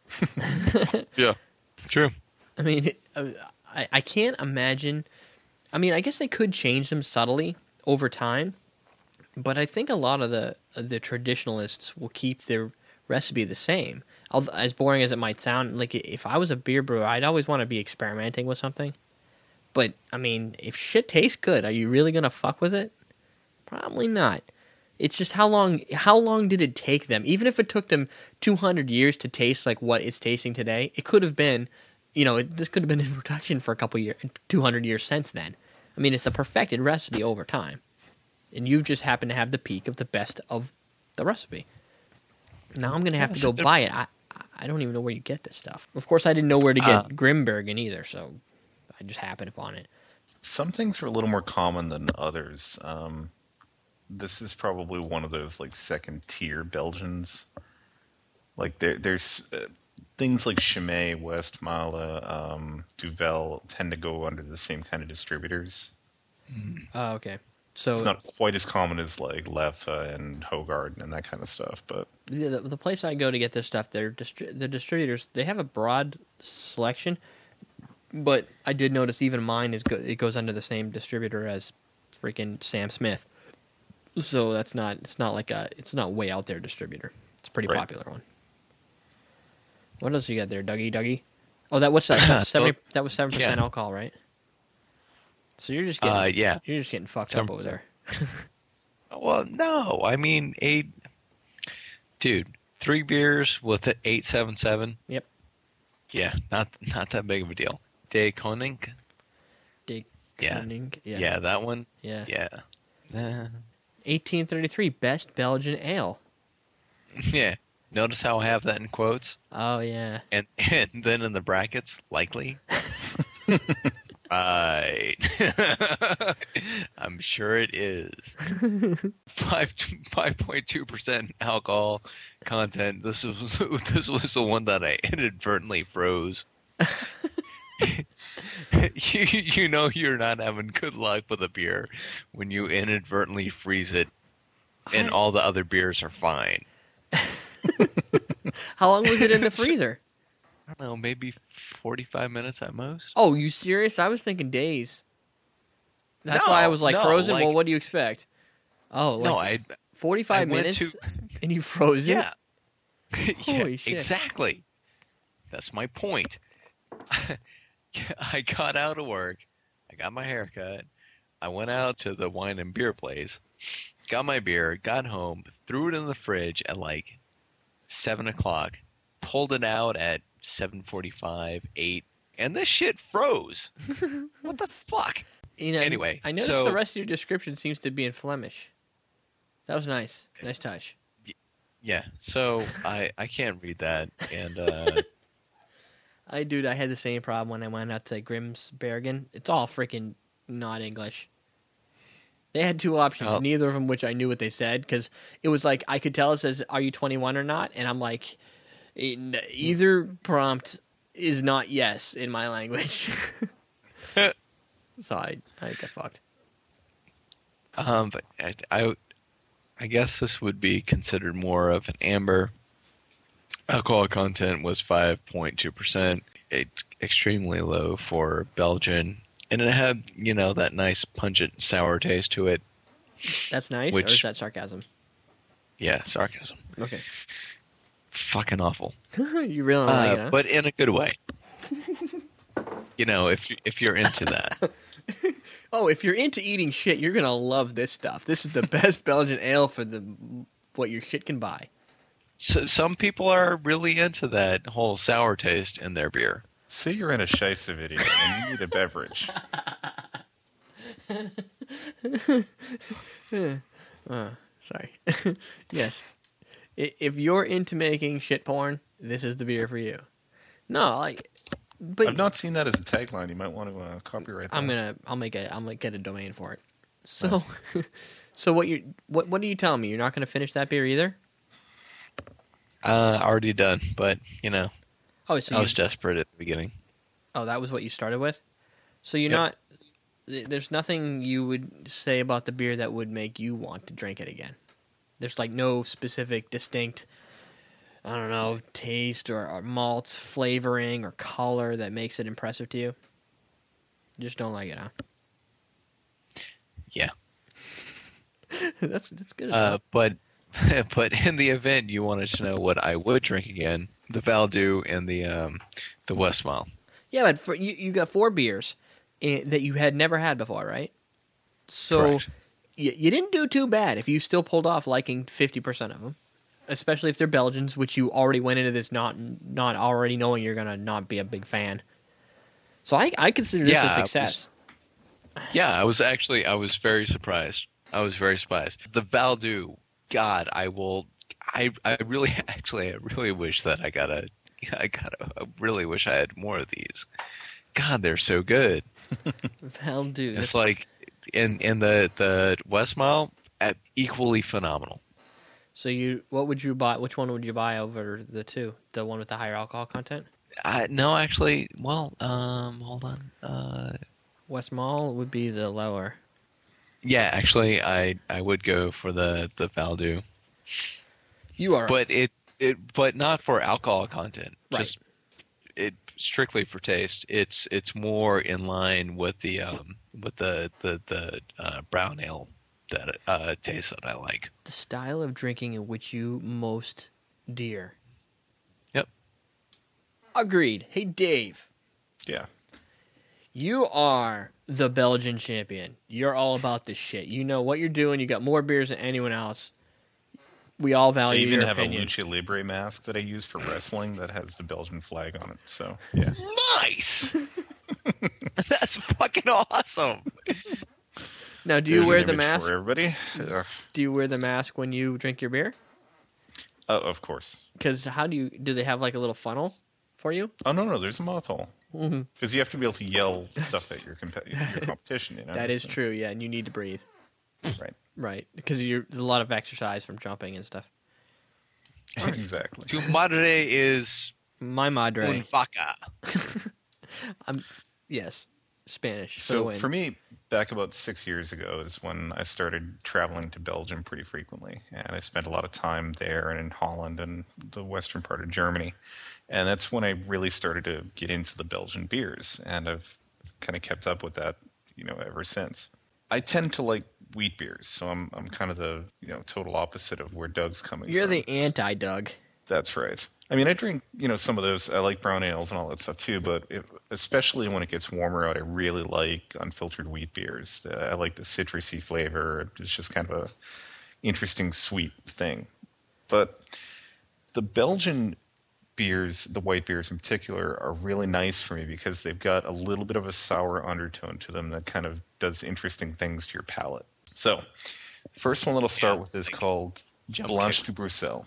yeah, true. I mean, uh, I, I can't imagine. I mean, I guess they could change them subtly over time, but I think a lot of the the traditionalists will keep their recipe the same. Although, as boring as it might sound, like if I was a beer brewer, I'd always want to be experimenting with something. But I mean, if shit tastes good, are you really gonna fuck with it? Probably not. It's just how long how long did it take them? Even if it took them two hundred years to taste like what it's tasting today, it could have been, you know, it, this could have been in production for a couple years, two hundred years since then. I mean, it's a perfected recipe over time. And you just happen to have the peak of the best of the recipe. Now I'm going to have to go buy it. I I don't even know where you get this stuff. Of course, I didn't know where to get Uh, Grimbergen either, so I just happened upon it. Some things are a little more common than others. Um, this is probably one of those like second tier Belgians. Like there, there's uh, things like Chimay, Westmalle, um, Duvel tend to go under the same kind of distributors. Oh, okay. So It's not quite as common as like Leffe and Hogarden and that kind of stuff, but the, the the place I go to get this stuff, they're distri- the distributors. They have a broad selection, but I did notice even mine is go- it goes under the same distributor as freaking Sam Smith. So that's not it's not like a it's not way out there distributor. It's a pretty Right. popular one. What else you got there, Dougie? Dougie? Oh, that what's that? That's seventy. That was seven percent Yeah. alcohol, right? So you're just getting Uh, yeah. you're just getting fucked up over seven there. Well, no, I mean a dude, three beers with an eight seven seven. Yep. Yeah, not not that big of a deal. De Koning. Dick Yeah. Koning. Yeah, Yeah. that one. Yeah. Yeah. Uh, eighteen thirty-three best Belgian ale. yeah. Notice how I have that in quotes, Oh yeah. and and then in the brackets, likely. Right. I'm sure it is. Five five point two percent alcohol, content. This was this was the one that I inadvertently froze. you you know you're not having good luck with a beer when you inadvertently freeze it, and I- all the other beers are fine. How long was it in the freezer? I don't know, maybe forty-five minutes at most. Oh, you serious? I was thinking days. That's No, why I was like no, frozen. like- well, what do you expect? Oh, like no, I forty-five I went minutes, to- and you froze it. yeah, yeah, Holy shit. exactly. That's my point. I got out of work. I got my hair cut. I went out to the wine and beer place, got my beer, got home, threw it in the fridge at like seven o'clock, pulled it out at seven forty-five, eight, and this shit froze. What the fuck? You know, Anyway, I noticed so- the rest of your description seems to be in Flemish. That was nice. Nice touch. Yeah, so I I can't read that, and uh, I dude, I had the same problem when I went out to Grimsbergen. It's all freaking not English. They had two options, Oh. neither of them which I knew what they said, because it was like I could tell it says, "Are you twenty-one or not?" And I'm like, "E- either prompt is not yes in my language. So I I got fucked. um, but I, I I guess this would be considered more of an amber. Alcohol content was five point two percent. It's extremely low for Belgian, and it had, you know, that nice pungent sour taste to it. That's nice, or Which- is that sarcasm? Yeah, sarcasm. Okay. Fucking awful. You really don't like it, Uh, huh? but in a good way. You know, if you- if you're into that. Oh, if you're into eating shit, you're gonna love this stuff. This is the best Belgian ale for the what your shit can buy. So some people are really into that whole sour taste in their beer. Say you're in a Scheisse video and you need a beverage. Sorry. Yes. I- If you're into making shit porn, this is the beer for you. No, like, but I've not seen that as a tagline. You might want to uh, copyright that. I'm gonna, I'll make a, I'll make, get a domain for it. So, so what you, what, what are you telling me? You're not gonna finish that beer either? Uh, already done, but you know, Oh, so I you, was desperate at the beginning. oh, that was what you started with. So you're Yep. not. th- There's nothing you would say about the beer that would make you want to drink it again. There's like no specific distinct, I don't know, taste or, or malts flavoring or color that makes it impressive to you. You just don't like it, huh? Yeah. that's that's good. Uh, enough. but but in the event you wanted to know what I would drink again, the Valdu and the um the Westmalle. Yeah, but for, you you got four beers eh, that you had never had before, right? So Correct. you, you didn't do too bad if you still pulled off liking fifty percent of them, especially if they're Belgians, which you already went into this not not already knowing you're gonna not be a big fan. So I I consider this Yeah, a I was- success. Yeah, I was actually I was very surprised. I was very surprised. The Valdu, God, I will. I I really actually I really wish that I got a. I got a, I really wish I had more of these. God, they're so good. Hell, dude. It's like in in the the Westmalle, uh, equally phenomenal. So you, what would you buy? Which one would you buy over the two? The one with the higher alcohol content? I, no, actually, well, um, hold on. Uh, Westmalle would be the lower. yeah, actually, I I would go for the the Valdu, You are, but it it but not for alcohol content. Right. Just it strictly for taste. It's it's more in line with the um with the the the uh, brown ale that uh taste that I like. the style of drinking in which you most dear. Yep. Agreed. Hey, Dave, Yeah. you are the Belgian champion. You're all about this shit. You know what you're doing. You got more beers than anyone else. We all I value even your have opinion. a Lucha Libre mask that I use for wrestling that has the Belgian flag on it. So, yeah. Nice. That's fucking awesome. Now, do you There's wear an the image mask? for everybody? Ugh. Do you wear the mask when you drink your beer? Oh, of course. Because how do you? Do they have like a little funnel for you? Oh, no, no, there's a mouth hole. Mm-hmm. Because you have to be able to yell stuff at your, comp- your competition, you know? That is So- true. Yeah, and you need to breathe. Right. Right, because you're there's a lot of exercise from jumping and stuff. Exactly. Tu madre is My madre. un vaca. I'm yes, Spanish. For the So win. for me, back about six years ago is when I started traveling to Belgium pretty frequently, and I spent a lot of time there and in Holland and the western part of Germany, and that's when I really started to get into the Belgian beers, and I've kind of kept up with that, you know, ever since. I tend to like wheat beers, so I'm I'm kind of the you know total opposite of where Doug's coming You're from. the anti-Doug. That's right. I mean, I drink, you know, some of those. I like brown ales and all that stuff too, but it, especially when it gets warmer out, I really like unfiltered wheat beers. Uh, I like the citrusy flavor. It's just kind of a interesting sweet thing. But the Belgian beers, the white beers in particular, are really nice for me because they've got a little bit of a sour undertone to them that kind of does interesting things to your palate. So, first one that I'll start Yeah, with is like called jump Blanche kick. de Bruxelles.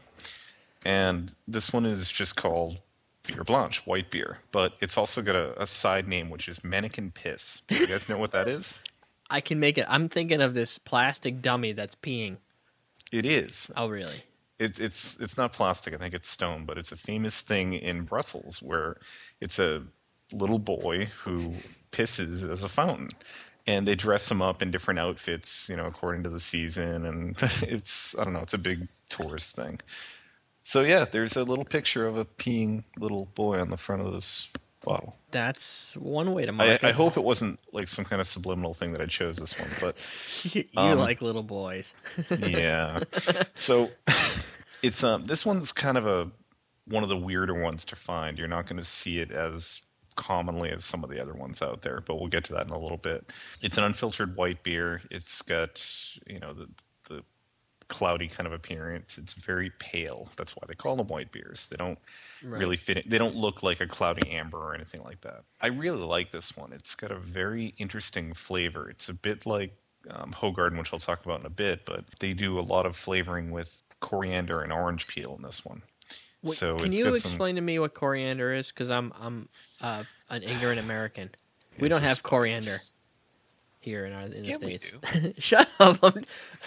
And this one is just called Beer Blanche, white beer. But it's also got a, a side name, which is Mannequin Piss. You guys know what that is? I can make it. I'm thinking of this plastic dummy that's peeing. It is. Oh, really? It, it's it's not plastic. I think it's stone, but it's a famous thing in Brussels where it's a little boy who pisses as a fountain, and they dress him up in different outfits, you know, according to the season, and it's I don't know, it's a big tourist thing. So yeah, there's a little picture of a peeing little boy on the front of this bottle. That's one way to I, market. I hope it wasn't like some kind of subliminal thing that I chose this one, but you um, like little boys. yeah. So it's um this one's kind of a one of the weirder ones to find. You're not going to see it as commonly as some of the other ones out there, but we'll get to that in a little bit. It's an unfiltered white beer. It's got, you know, the the cloudy kind of appearance. It's very pale. That's why they call them white beers. They don't Right. really fit it. They don't look like a cloudy amber or anything like that. I really like this one. It's got a very interesting flavor. It's a bit like um, Hoegaarden, which I'll talk about in a bit, but they do a lot of flavoring with coriander and orange peel in this one. Wait, so can it's you got some- explain to me what coriander is? Because I'm I'm uh, an ignorant American. We It's don't a have spice. coriander here in our in the Yeah, we states. do. Shut up! I'm,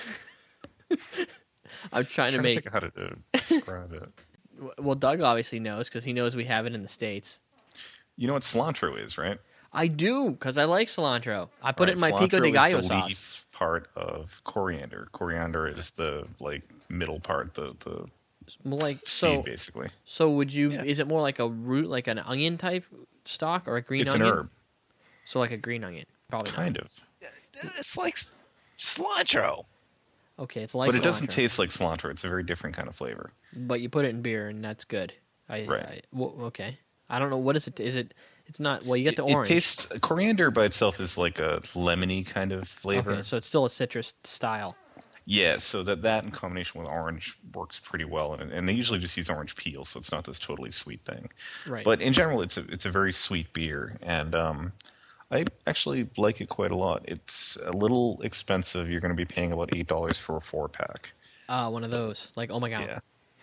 I'm trying to I'm trying make. to think how to uh, describe it. Well, Doug obviously knows because he knows we have it in the states. You know what cilantro is, right? I do because I like cilantro. I put Right, it in my cilantro pico de is gallo the sauce. leaf part of coriander. Coriander is the like middle part, the the Well, like seed, so. basically. So would you? Yeah. Is it more like a root, like an onion type stalk, or a green It's onion? an herb, So like a green onion, probably kind not. of. It's like cilantro. Okay, it's like. But it doesn't cilantro. taste like cilantro. It's a very different kind of flavor. But you put it in beer, and that's good. I, Right. I well, okay. I don't know what is it. Is it? It's not. Well, you get the it, orange. it tastes coriander by itself is like a lemony kind of flavor. Okay, so it's still a citrus style. Yeah, so that that in combination with orange works pretty well, and, and they usually just use orange peel, so it's not this totally sweet thing. Right. But in general, it's a it's a very sweet beer, and um, I actually like it quite a lot. It's a little expensive. You're going to be paying about eight dollars for a four pack. Uh, one of those. Like, oh my god. Yeah,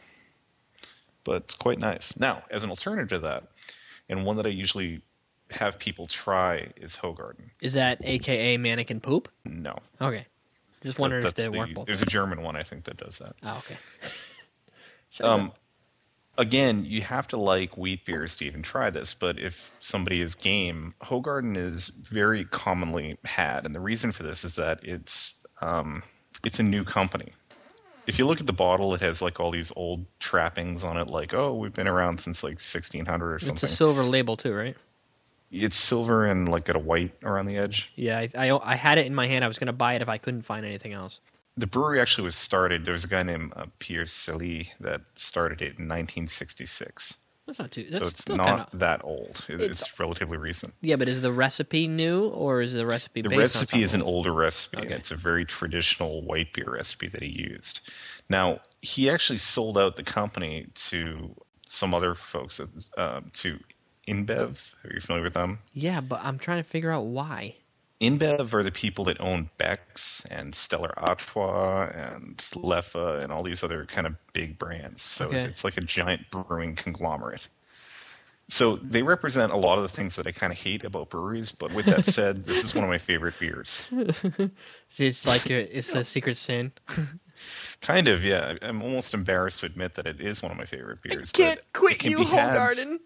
but it's quite nice. Now, as an alternative to that, and one that I usually have people try is Hoegaarden. Is that A K A mannequin poop? No, Okay. Just wondering if That's they the- work both. There's a German one I think that does that. Oh, okay. Should I Um, go? again, you have to like wheat beers to even try this, but if somebody is game, Hoegaarden is very commonly had, and the reason for this is that it's um, it's a new company. If you look at the bottle, it has like all these old trappings on it, like oh, we've been around since like sixteen hundred or something. It's a silver label too, right? It's silver and like got a white around the edge. Yeah, I, I, I had it in my hand. I was going to buy it if I couldn't find anything else. The brewery actually was started. There was a guy named uh, Pierre Celi that started it in nineteen sixty-six. That's not too. That's So it's still not kind of. that old. It, It's- it's, relatively recent. Yeah, but is the recipe new or is the recipe The based on recipe is an something? older recipe. Okay. And it's a very traditional white beer recipe that he used. Now, he actually sold out the company to some other folks, uh, to InBev. Are you familiar with them? Yeah, but I'm trying to figure out why. InBev are the people that own Beck's and Stella Artois and Leffe and all these other kind of big brands. So it's, Okay. it's like a giant brewing conglomerate. So they represent a lot of the things that I kind of hate about breweries. But with that said, this is one of my favorite beers. It's like your, it's a secret sin. Kind of, yeah. I'm almost embarrassed to admit that it is one of my favorite I beers. can't but it quit can you, be had. Hogarden.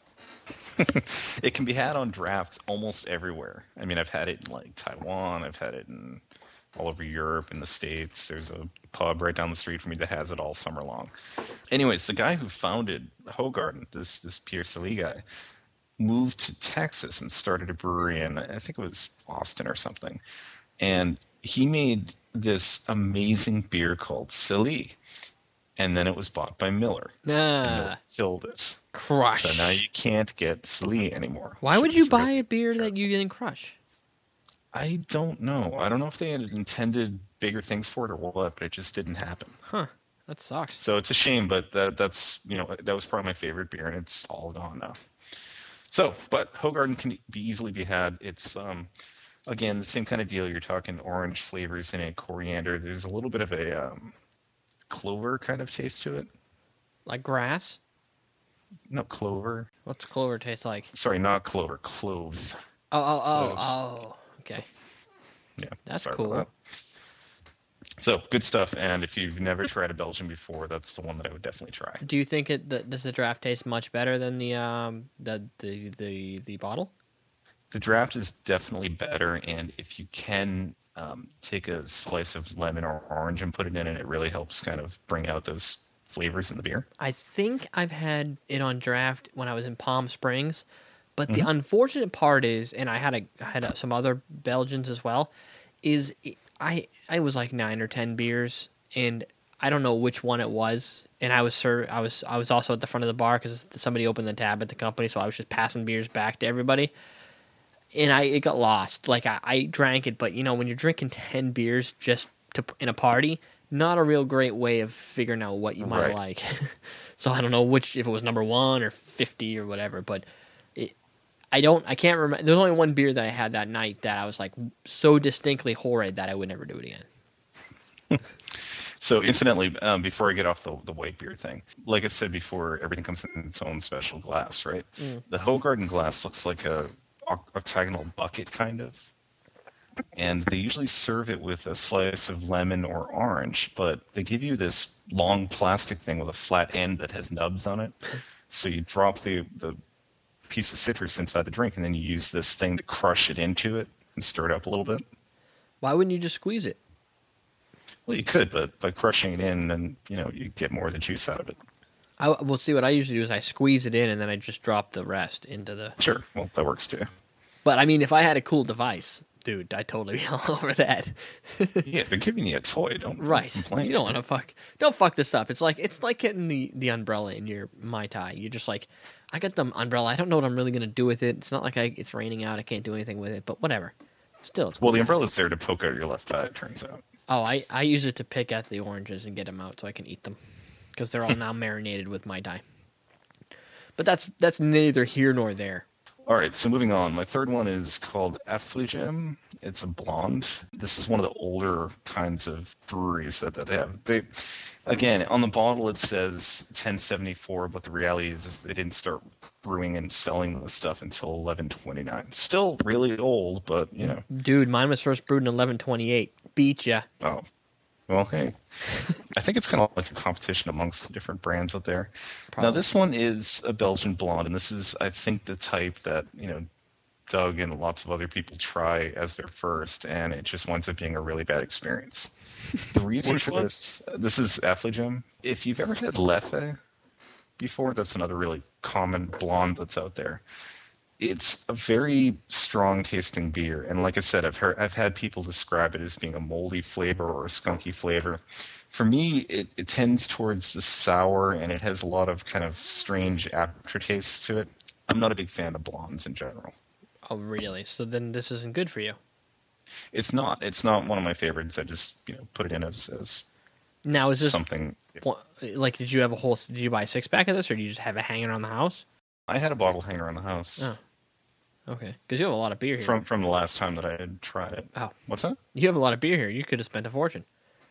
It can be had on drafts almost everywhere. I mean, I've had it in like Taiwan. I've had it in all over Europe, in the States. There's a pub right down the street from me that has it all summer long. Anyways, the guy who founded Hogarden, this this Pierre Sully guy, moved to Texas and started a brewery in, I think it was Austin or something. And he made this amazing beer called Sully. And then it was bought by Miller. And Miller Nah, killed it. crush. So now you can't get Sully anymore. Why which would you is buy really a beer that terrible. you didn't crush? I don't know. I don't know if they had intended bigger things for it or what, but it just didn't happen. Huh, that sucks. So it's a shame, but that that's you know that was probably my favorite beer, and it's all gone now. So, but Hogarden can be easily be had. It's um, again the same kind of deal. You're talking orange flavors in it, coriander. There's a little bit of a um, clover kind of taste to it. Like grass? No, clover. What's clover taste like? Sorry, not clover. Cloves. Oh, oh, oh, Cloves. oh. Okay. Yeah, That's sorry cool. about that. So good stuff. And if you've never tried a Belgian before, that's the one that I would definitely try. Do you think it th- does the draft taste much better than the um the the the, the bottle? The draft is definitely better, and if you can um, take a slice of lemon or orange and put it in, and it really helps kind of bring out those flavors in the beer. I think I've had it on draft when I was in Palm Springs, but the Mhm. unfortunate part is, and I had a I had a, some other Belgians as well, is it, I I was like nine or ten beers, and I don't know which one it was, and I was ser- I was I was also at the front of the bar because somebody opened the tab at the company, so I was just passing beers back to everybody. And I it got lost. Like I, I drank it, but you know when you're drinking ten beers just to in a party, not a real great way of figuring out what you might Right. like. So I don't know which if it was number one or fifty or whatever, but it, I don't I can't remember. There's only one beer that I had that night that I was like so distinctly horrid that I would never do it again. So incidentally, um, before I get off the, the white beer thing, like I said before, everything comes in its own special glass, right? Mm. The Hogarden glass looks like a oct- octagonal bucket, kind of. And they usually serve it with a slice of lemon or orange, but they give you this long plastic thing with a flat end that has nubs on it. So you drop the, the piece of citrus inside the drink, and then you use this thing to crush it into it and stir it up a little bit. Why wouldn't you just squeeze it? Well, you could, but by crushing it in, then you know you get more of the juice out of it. I will see what I usually do is I squeeze it in and then I just drop the rest into the. Sure, well that works too. But I mean, if I had a cool device, dude, I'd totally be all over that. Yeah, they're giving you a toy. Don't don't Right. complain. You don't want to fuck. Don't fuck this up. It's like it's like getting the, the umbrella in your Mai Tai. You're just like, I got the umbrella. I don't know what I'm really gonna do with it. It's not like I, it's raining out. I can't do anything with it. But whatever. Still, it's cool. Well, the to have. umbrella's there to poke out your left eye. It turns out. Oh, I, I use it to pick at the oranges and get them out so I can eat them because they're all now marinated with Mai Tai. But that's that's neither here nor there. All right, so moving on. My third one is called Affligem. It's a blonde. This is one of the older kinds of breweries that, that they have. They, again, on the bottle it says ten seventy-four, but the reality is, is they didn't start brewing and selling this stuff until eleven twenty-nine. Still really old, but you know. Dude, mine was first brewed in eleven twenty-eight. Beat ya. Oh, well, hey. I think it's kind of like a competition amongst the different brands out there. Now, Probably. this one is a Belgian blonde, and this is, I think, the type that, you know, Doug and lots of other people try as their first, and it just winds up being a really bad experience. The reason Which for one? this, this is Affligem. If you've ever had Leffe before, that's another really common blonde that's out there. It's a very strong tasting beer, and like I said, I've heard I've had people describe it as being a moldy flavor or a skunky flavor. For me, it, it tends towards the sour, and it has a lot of kind of strange aftertaste to it. I'm not a big fan of blondes in general. Oh, really? So then this isn't good for you. It's not. It's not one of my favorites. I just you know put it in as as Now, is this something. Wha- like? Did you have a whole? Did you buy a six pack of this, or do you just have it hanging around the house? I had a bottle hanging around the house Oh, okay. Because you have a lot of beer here. from from the last time that I had tried it. Oh, What's that? you have a lot of beer here. You could have spent a fortune.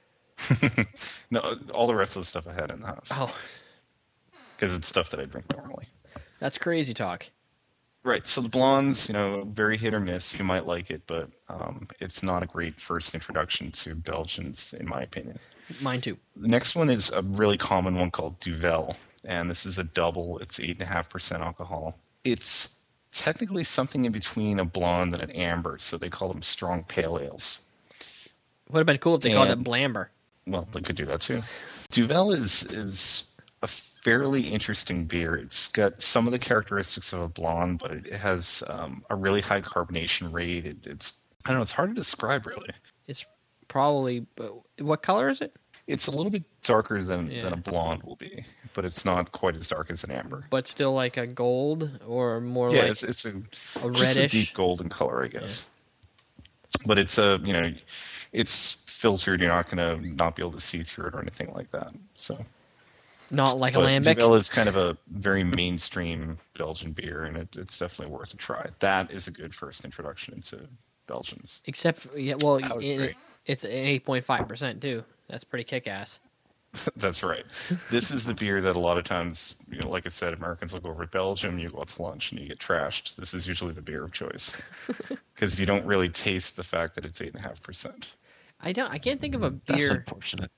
No, all the rest of the stuff I had in the house Oh, because it's stuff that I drink normally. that's crazy talk. Right. So the blondes, you know, very hit or miss. You might like it, but um, it's not a great first introduction to Belgians, in my opinion. Mine too. The next one is a really common one called Duvel, and this is a double. It's eight and a half percent alcohol. It's technically something in between a blonde and an amber, so they call them strong pale ales. Would have been cool if they called it And- Blamber. Well, they could do that too. Duvel is is a fairly interesting beer. It's got some of the characteristics of a blonde, but it, it has um, a really high carbonation rate. It, it's I don't know. It's hard to describe really. It's probably what color is it? It's a little bit darker than, Yeah. than a blonde will be, but it's not quite as dark as an amber. But still like a gold or more Yeah, like it's it's a, a just a reddish. deep golden color, I guess. But it's a you know, it's filtered. You're not going to not be able to see through it or anything like that. So. Not like a But lambic. Duvel is kind of a very mainstream Belgian beer, and it, it's definitely worth a try. That is a good first introduction into Belgians. Except for, yeah, well, I would in, agree. it's an eight point five percent too. That's pretty kick-ass. That's right. This is the beer that a lot of times, you know, like I said, Americans will go over to Belgium, you go out to lunch, and you get trashed. This is usually the beer of choice because you don't really taste the fact that it's eight and a half percent. I don't. I can't think of a That's beer. unfortunate.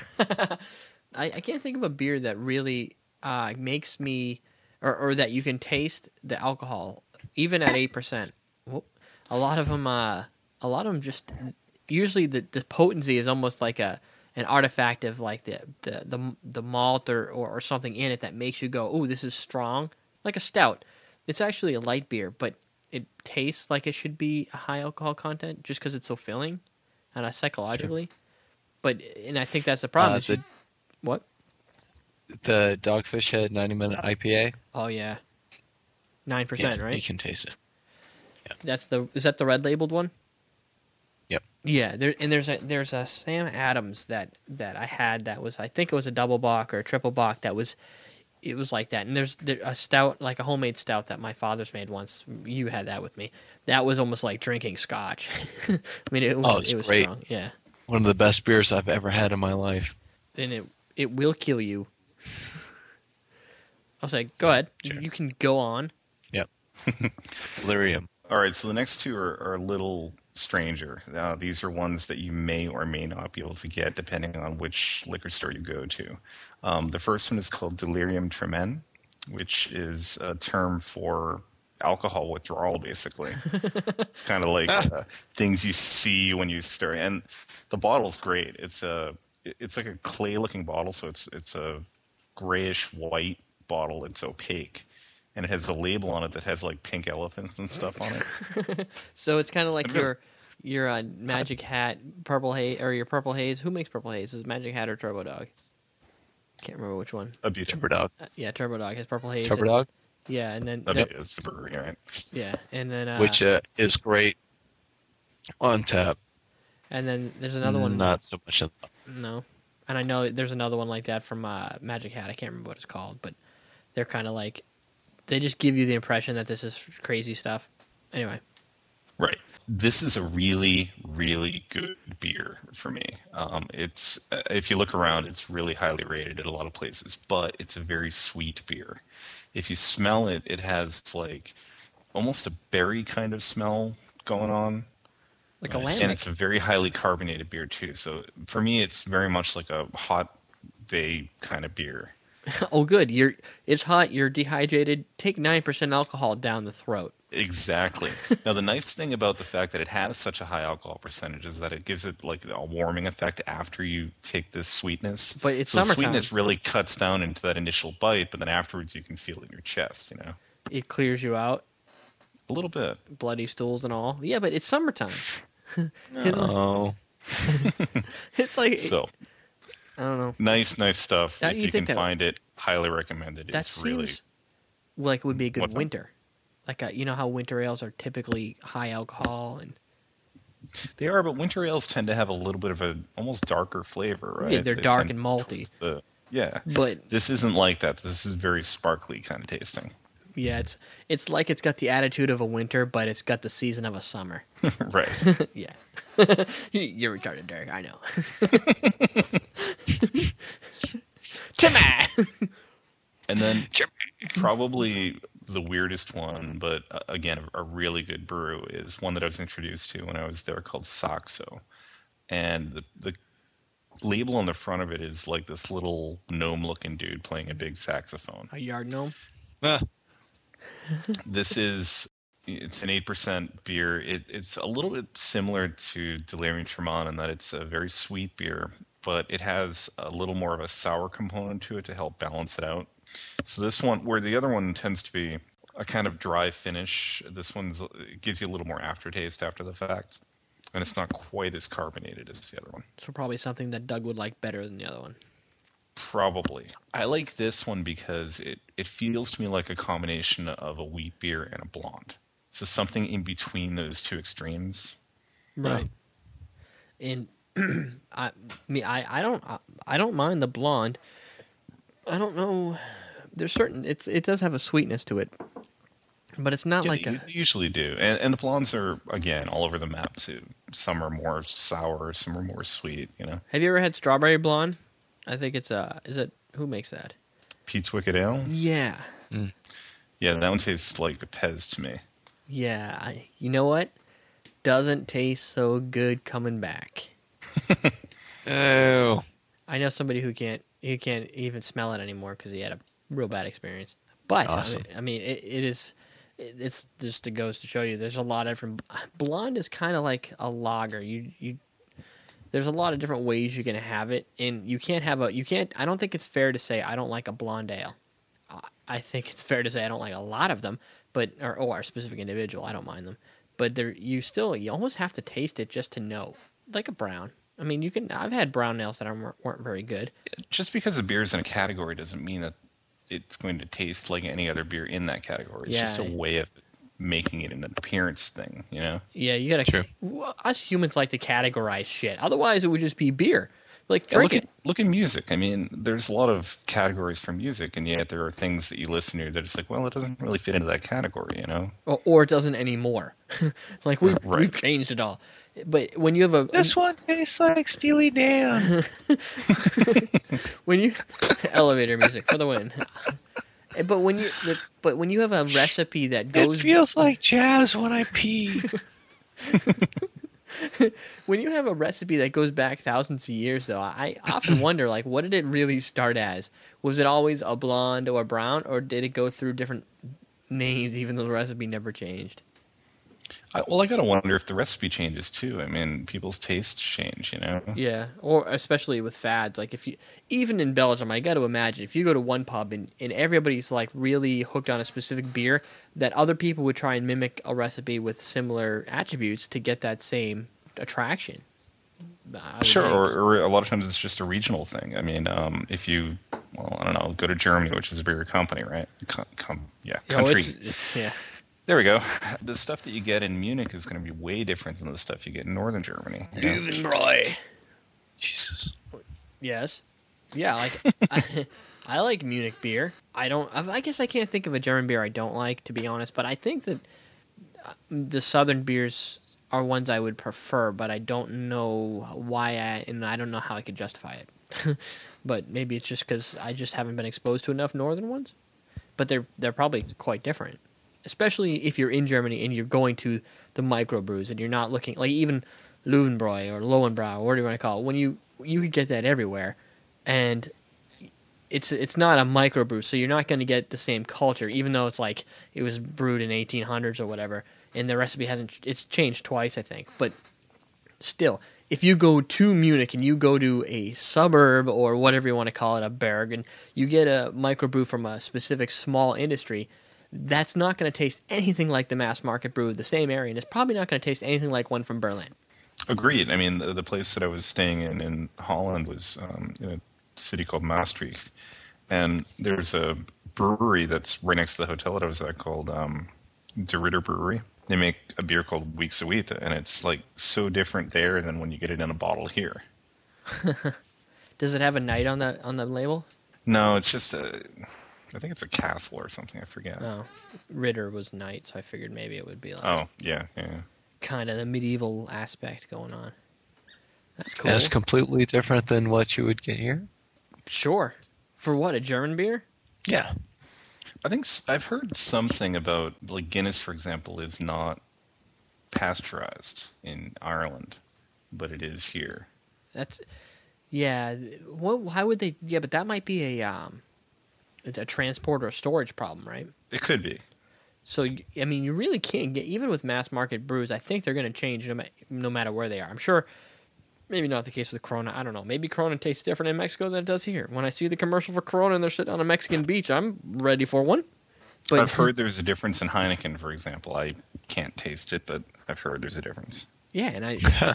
I, I can't think of a beer that really uh, makes me, or, or that you can taste the alcohol, even at eight percent. A lot of them, uh, a lot of them just usually the, the potency is almost like a an artifact of like the the the, the malt or, or, or something in it that makes you go, oh, this is strong, like a stout. It's actually a light beer, but it tastes like it should be a high alcohol content just because it's so filling, and uh, psychologically. But and I think that's the problem. Uh, is you- the- what? The Dogfish Head ninety minute I P A. Oh yeah, nine percent, yeah, right? You can taste it. That's the is that the red labeled one? Yep. Yeah, there and there's a there's a Sam Adams that that I had that was I think it was a double bock or a triple bock that was it was like that. And there's there, a stout like a homemade stout that my father's made once. You had that with me. That was almost like drinking scotch. I mean, it was Oh, it's it was great. strong. Yeah, One of the best beers I've ever had in my life. and it it will kill you. I'll say, go ahead. Sure. You can go on. Yep. Lyrium. All right, so the next two are, are a little stranger. Uh, these are ones that you may or may not be able to get depending on which liquor store you go to. Um, the first one is called Delirium Tremens, which is a term for alcohol withdrawal, basically. It's kind of like uh, things you see when you stir. And the bottle's great. It's a it's like a clay-looking bottle, so it's it's a grayish white bottle. It's opaque. And it has a label on it that has like pink elephants and stuff on it. So it's kind of like I've never- your your uh, Magic Hat Purple Haze or your Purple Haze. Who makes Purple Haze? Is it Magic Hat or Turbo Dog? Can't remember which one. A bit Turbo Dog. Uh, yeah, Turbo Dog has Purple Haze. Turbo and- Dog, Yeah, and then A there- bit is the brewery, right? yeah, and then uh, which uh, is great on tap. and then there's another one. Not so much. In, No, and I know there's another one like that from uh, Magic Hat. I can't remember what it's called, but they're kind of like they just give you the impression that this is crazy stuff. Anyway, Right. This is a really, really good beer for me. Um, it's uh, if you look around, it's really highly rated at a lot of places, but it's a very sweet beer. If you smell it, it has like almost a berry kind of smell going on. like a Nice. And lambic. it's a very highly carbonated beer too. So for me, it's very much like a hot day kind of beer. Oh, good. You're it's hot. You're dehydrated. Take nine percent alcohol down the throat. Exactly. Now, the nice thing about the fact that it has such a high alcohol percentage is that it gives it like a warming effect after you take this sweetness. But it's so the summertime. sweetness really cuts down into that initial bite, but then afterwards you can feel it in your chest. You know, It clears you out. a little bit. Bloody stools and all. Yeah, but it's summertime. oh, It's like So I don't know. nice, nice stuff. That- if you you, think can that- find it, highly recommended. That It's really seems like it would be a good What's that? winter. Like a, you know how winter ales are typically high alcohol and they are, but winter ales tend to have a little bit of a almost darker flavor, right? Yeah, they're They dark tend and malty. towards the- yeah, but this isn't like that. This is very sparkly kind of tasting. yeah, it's it's like it's got the attitude of a winter, but it's got the season of a summer. Right. Yeah, you're retarded, Derek. I know. Timmy. And then probably the weirdest one, but uh, again, a, a really good brew is one that I was introduced to when I was there called Saxo. And the, the label on the front of it is like this little gnome-looking dude playing a big saxophone. A yard gnome. Ah, This is it's an eight percent beer. It, it's a little bit similar to Delirium Tremont in that it's a very sweet beer, but it has a little more of a sour component to it to help balance it out. So this one, where the other one tends to be a kind of dry finish, this one's it gives you a little more aftertaste after the fact, and it's not quite as carbonated as the other one. So probably something that Doug would like better than the other one. Probably. I like this one because it, it feels to me like a combination of a wheat beer and a blonde. So something in between those two extremes. Right. And I me I, I don't I, I don't mind the blonde. I don't know. There's certain it's it does have a sweetness to it, but it's not Yeah, like you a usually do. And, and the blondes are, again, all over the map too. Some are more sour, some are more sweet, you know. Have you ever had strawberry blonde? I think it's uh is it who makes that? Pete's Wicked Ale? Yeah. Yeah, that one tastes like a Pez to me. Yeah. I, you know what? Doesn't taste so good coming back. oh, I know somebody who can't who can't even smell it anymore because he had a real bad experience. But Awesome. I mean, I mean it, it is it, it's just it goes to show you there's a lot of different blonde is kind of like a lager. You you there's a lot of different ways you can have it, and you can't have a you can't. I don't think it's fair to say I don't like a blonde ale. I, I think it's fair to say I don't like a lot of them, but or or a specific individual. I don't mind them, but there you still you almost have to taste it just to know, like a brown. I mean, you can. I've had brown ales that aren't, weren't very good. Just because a beer is in a category doesn't mean that it's going to taste like any other beer in that category. It's Yeah. just a way of making it an appearance thing, you know? Yeah, you gotta. True. Well, us humans like to categorize shit. Otherwise, it would just be beer. Like Yeah, drink look it. at look at music. I mean, there's a lot of categories for music, and yet there are things that you listen to that it's like, well, it doesn't really fit into that category, you know? Or, or it doesn't anymore. Like we've Right. we've changed it all. But when you have a this one tastes like Steely Dan. when you elevator music for the win. But when you the, but when you have a recipe that It goes feels like jazz when I pee. when you have a recipe that goes back thousands of years, though, I often wonder, like, what did it really start as? Was it always a blonde or a brown, or did it go through different names, even though the recipe never changed? I, well, I gotta wonder if the recipe changes too. I mean, people's tastes change, you know? Yeah, or especially with fads, like if you, even in Belgium, I got to imagine if you go to one pub and, and everybody's like really hooked on a specific beer, that other people would try and mimic a recipe with similar attributes to get that same attraction. I would Sure, think. or, or a lot of times it's just a regional thing. I mean, um, if you, well, I don't know, go to Germany, which is a bigger company, right? Com- com- yeah, You know, country. it's- it's- yeah. There we go. The stuff that you get in Munich is going to be way different than the stuff you get in northern Germany. you know? Löwenbräu. Jesus. Yes. Yeah, like I, I like Munich beer. I don't. I I guess I can't think of a German beer I don't like, to be honest. But I think that uh, the southern beers are ones I would prefer. But I don't know why I and I don't know how I could justify it. But maybe it's just because I just haven't been exposed to enough northern ones. But they're they're probably quite different, especially if you're in Germany and you're going to the microbrews and you're not looking like even Löwenbräu or Lowenbrau or whatever you want to call it. When you you could get that everywhere, and it's it's not a microbrew, so you're not going to get the same culture, even though it's like it was brewed in eighteen hundreds or whatever, and the recipe hasn't it's changed twice, I think. But still, if you go to Munich and you go to a suburb or whatever you want to call it, a Berg, and you get a microbrew from a specific small industry, that's not going to taste anything like the mass market brew of the same area, and it's probably not going to taste anything like one from Berlin. Agreed. I mean, the, the place that I was staying in in Holland was um, in a city called Maastricht, and there's a brewery that's right next to the hotel that I was at called um, De Ridder Brewery. They make a beer called Weeks of Wheat, and it's like so different there than when you get it in a bottle here. Does it have a knight on the on the label? No, it's just a, I think it's a castle or something. I forget. Oh, Ritter was knight, so I figured maybe it would be like Oh, yeah, yeah. kind of the medieval aspect going on. That's cool. That's completely different than what you would get here. Sure. For what, a German beer? Yeah. I think s- I've heard something about like Guinness, for example, is not pasteurized in Ireland, but it is here. That's yeah. What? Why would they? Yeah, but that might be a um, a transport or storage problem, right? It could be. So y- I mean, you really can't get even with mass market brews. I think they're going to change no, ma- no matter where they are. I'm sure. Maybe not the case with Corona. I don't know. Maybe Corona tastes different in Mexico than it does here. When I see the commercial for Corona and they're sitting on a Mexican beach, I'm ready for one. But I've heard there's a difference in Heineken, for example. I can't taste it, but I've heard there's a difference. yeah, and I,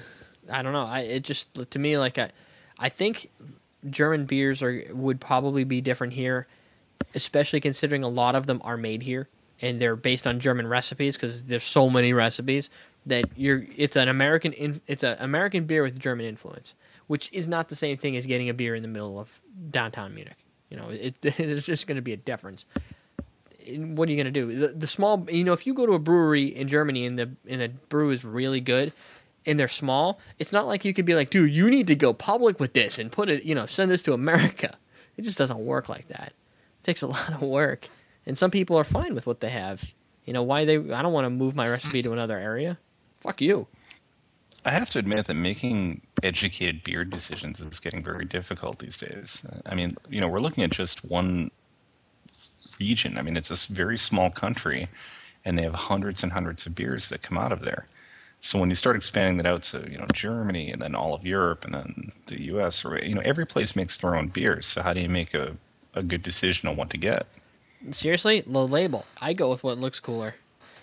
I don't know. I it just to me like I, I think German beers are would probably be different here, especially considering a lot of them are made here and they're based on German recipes because there's so many recipes that you're. It's an American. In, it's an American beer with German influence, which is not the same thing as getting a beer in the middle of downtown Munich. You know, it, there's just going to be a difference. What are you going to do? The, the small, you know, if you go to a brewery in Germany and the and the brew is really good, and they're small, it's not like you could be like, dude, you need to go public with this and put it, you know, send this to America. It just doesn't work like that. It takes a lot of work, and some people are fine with what they have. You know, why they? I don't want to move my recipe to another area. Fuck you. I have to admit that making educated beer decisions is getting very difficult these days. I mean, you know, we're looking at just one region. I mean, it's this very small country, and they have hundreds and hundreds of beers that come out of there. So when you start expanding that out to, you know, Germany and then all of Europe and then the U S, or, you know, every place makes their own beers. So how do you make a, a good decision on what to get? Seriously, low label. I go with what looks cooler.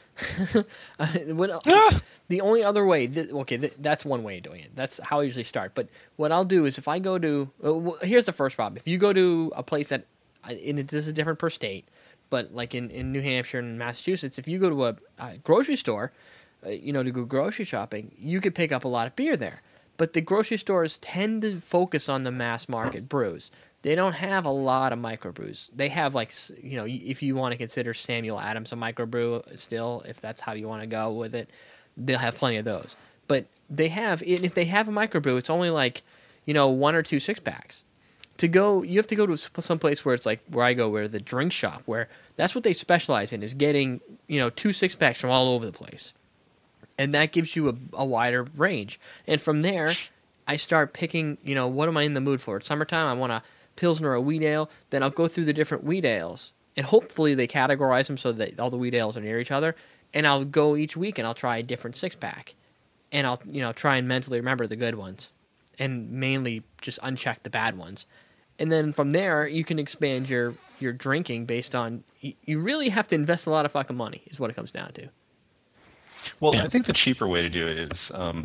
Uh, when, ah! The only other way, th- okay, th- that's one way of doing it. That's how I usually start. But what I'll do is if I go to, uh, well, here's the first problem. If you go to a place that, and it, this is different per state, but like in, in New Hampshire and Massachusetts, if you go to a, a grocery store, uh, you know, to go grocery shopping, you could pick up a lot of beer there. But the grocery stores tend to focus on the mass market brews. They don't have a lot of microbrews. They have, like, you know, if you want to consider Samuel Adams a microbrew still, if that's how you want to go with it, they'll have plenty of those. But they have, and if they have a microbrew, it's only like, you know, one or two six packs. To go, you have to go to some place where it's like where I go, where the drink shop, where that's what they specialize in, is getting, you know, two six packs from all over the place. And that gives you a, a wider range. And from there, I start picking, you know, what am I in the mood for? It's summertime, I want a Pilsner or a wheat ale. Then I'll go through the different wheat ales. And hopefully they categorize them so that all the wheat ales are near each other. And I'll go each week and I'll try a different six-pack. And I'll, you know, try and mentally remember the good ones. And mainly just uncheck the bad ones. And then from there, you can expand your, your drinking based on... You, you really have to invest a lot of fucking money, is what it comes down to. Well, yeah. I think the cheaper way to do it is, um,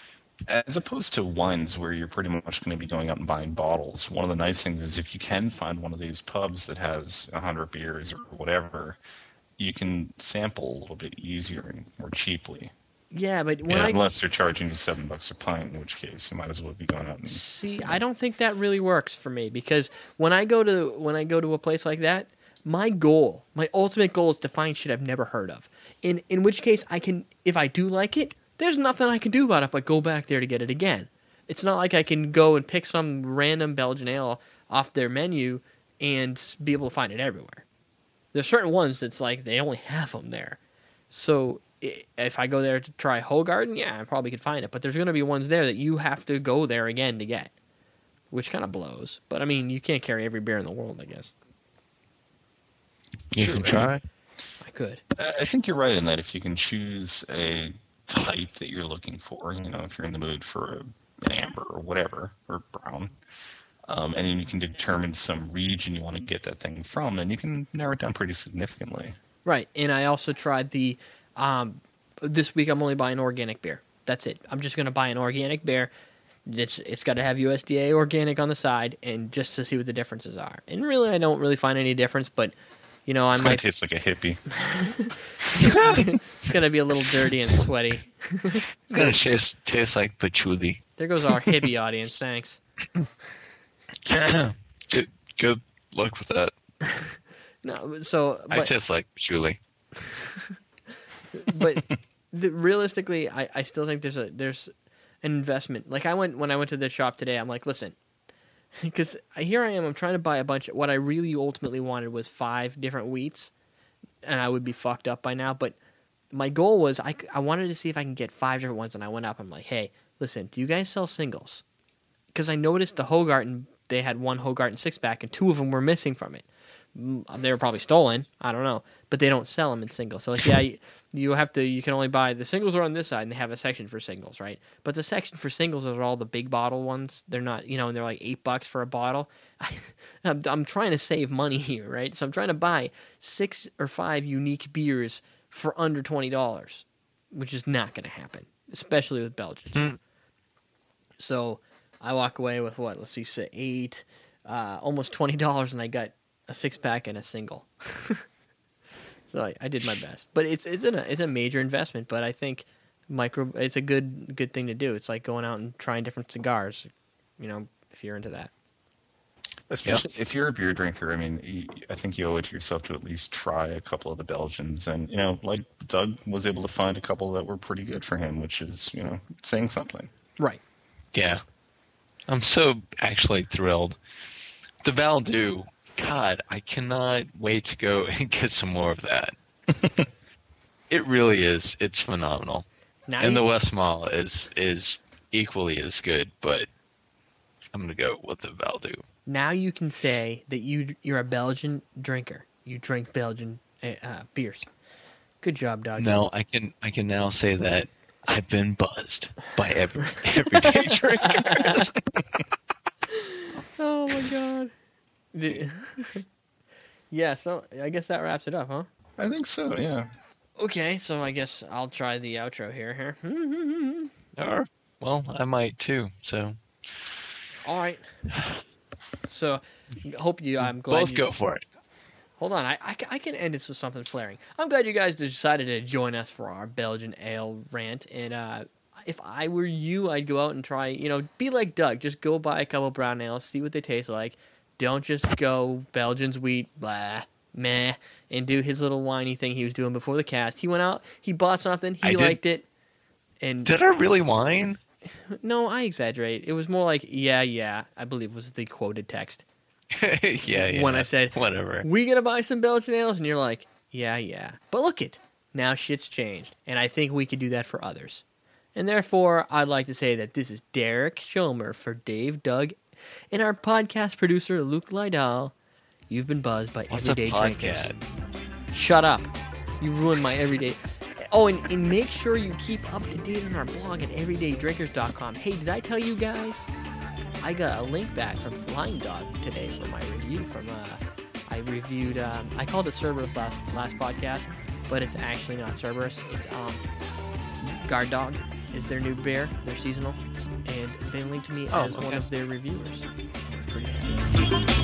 as opposed to wines where you're pretty much going to be going out and buying bottles, one of the nice things is if you can find one of these pubs that has one hundred beers or whatever, you can sample a little bit easier and more cheaply. Yeah, but when yeah, I, unless they're charging you seven bucks a pint, in which case you might as well be going out and... See, I don't think that really works for me, because when I go to when I go to a place like that, my goal, my ultimate goal is to find shit I've never heard of. In in which case, I can, if I do like it, there's nothing I can do about it but go back there to get it again. It's not like I can go and pick some random Belgian ale off their menu and be able to find it everywhere. There's certain ones that's like they only have them there. So if I go there to try Hoegaarden, yeah, I probably could find it. But there's going to be ones there that you have to go there again to get, which kind of blows. But I mean, you can't carry every beer in the world, I guess. You True, can try. I could. I think you're right in that if you can choose a type that you're looking for, you know, if you're in the mood for a, an amber or whatever, or brown, um, and then you can determine some region you want to get that thing from, then you can narrow it down pretty significantly. Right, and I also tried the, um, this week I'm only buying organic beer. That's it. I'm just going to buy an organic beer. It's It's got to have U S D A organic on the side, and just to see what the differences are. And really, I don't really find any difference, but... You know, it's I going might to taste like a hippie. It's going to be a little dirty and sweaty. It's going to taste, taste like patchouli. There goes our hippie audience. Thanks. good, good luck with that. No, so but, I taste like patchouli. But the, realistically, I, I still think there's a there's an investment. Like I went when I went to the shop today. I'm like, listen, because here I am. I'm trying to buy a bunch. Of, what I really ultimately wanted was five different wheats, and I would be fucked up by now. But my goal was I, I wanted to see if I can get five different ones, and I went up. I'm like, hey, listen, do you guys sell singles? Because I noticed the Hogarten, they had one Hogarten six pack, and two of them were missing from it. They were probably stolen. I don't know, but they don't sell them in singles. So like, yeah, you, you have to. You can only buy the singles are on this side, and they have a section for singles, right? But the section for singles are all the big bottle ones. They're not, you know, and they're like eight bucks for a bottle. I, I'm, I'm trying to save money here, right? So I'm trying to buy six or five unique beers for under twenty dollars, which is not going to happen, especially with Belgians. Mm. So I walk away with what? Let's see, say eight, uh, almost twenty dollars, and I got a six pack and a single. So I, I did my best, but it's it's a it's a major investment. But I think micro it's a good good thing to do. It's like going out and trying different cigars, you know, if you're into that. Especially yep. if you're a beer drinker, I mean, you, I think you owe it to yourself to at least try a couple of the Belgians. And you know, like Doug was able to find a couple that were pretty good for him, which is, you know, saying something. Right. Yeah. I'm so actually thrilled. The Valdu. God, I cannot wait to go and get some more of that. It really is. It's phenomenal. Now and you... the West Mall is is equally as good, but I'm going to go with the Valdu. Now you can say that you, you're a Belgian drinker. You drink Belgian uh, beers. Good job, Doug. No, I can I can now say that I've been buzzed by every everyday drinkers. Oh, my God. Yeah, so I guess that wraps it up, huh? I think so, yeah. Okay, so I guess I'll try the outro here. Here. Or, well, I might too, so. All right. So, hope you, I'm glad Both you... go for it. Hold on, I, I, I can end this with something flaring. I'm glad you guys decided to join us for our Belgian ale rant, and uh, if I were you, I'd go out and try, you know, be like Doug. Just go buy a couple brown ales, see what they taste like. Don't just go Belgians wheat, blah, meh, and do his little whiny thing he was doing before the cast. He went out, he bought something, he I liked did. it. And Did I really whine? No, I exaggerate. It was more like, yeah, yeah, I believe was the quoted text. yeah, yeah. When I said, whatever. We gonna buy some Belgian ales? And you're like, yeah, yeah. But look it, now shit's changed. And I think we could do that for others. And therefore, I'd like to say that this is Derek Schomer for Dave, Doug, and our podcast producer, Luke Lydall. You've been buzzed by What's Everyday a Drinkers. podcast? Shut up. You ruined my everyday... Oh, and, and make sure you keep up to date on our blog at everyday drinkers dot com. Hey, did I tell you guys? I got a link back from Flying Dog today for my review. From uh, I reviewed... Um, I called it Cerberus last, last podcast, but it's actually not Cerberus. It's um, Guard Dog is their new beer. They're seasonal. And they linked me oh, as okay. one of their reviewers. I was pretty happy.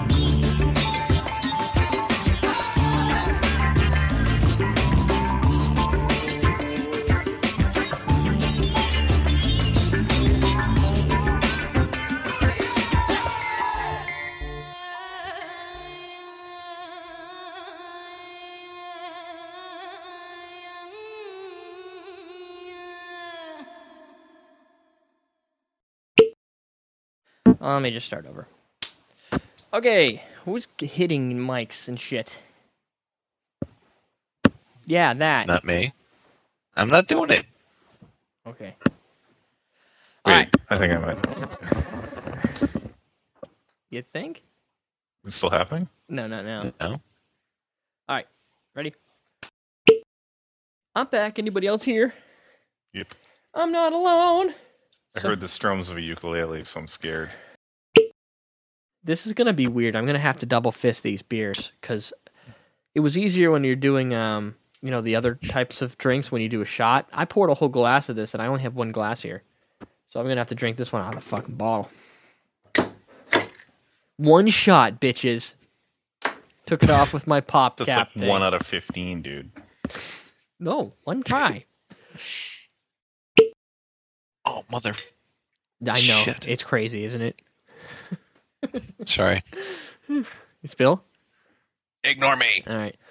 Uh, let me just start over. Okay, who's hitting mics and shit? Yeah, that. Not me. I'm not doing it. Okay. Wait, right. I think I might. You think? It's still happening? No, no, no. No. All right, ready? I'm back. Anybody else here? Yep. I'm not alone. I So- heard the strums of a ukulele, so I'm scared. This is gonna be weird. I'm gonna have to double fist these beers because it was easier when you're doing, um, you know, the other types of drinks when you do a shot. I poured a whole glass of this, and I only have one glass here, so I'm gonna have to drink this one out of the fucking bottle. One shot, bitches. Took it off with my pop That's cap. like thing. one out of fifteen, dude. No, one try. Oh, mother. I know Shit. it's crazy, isn't it? Sorry. It's Bill. Ignore me. All right.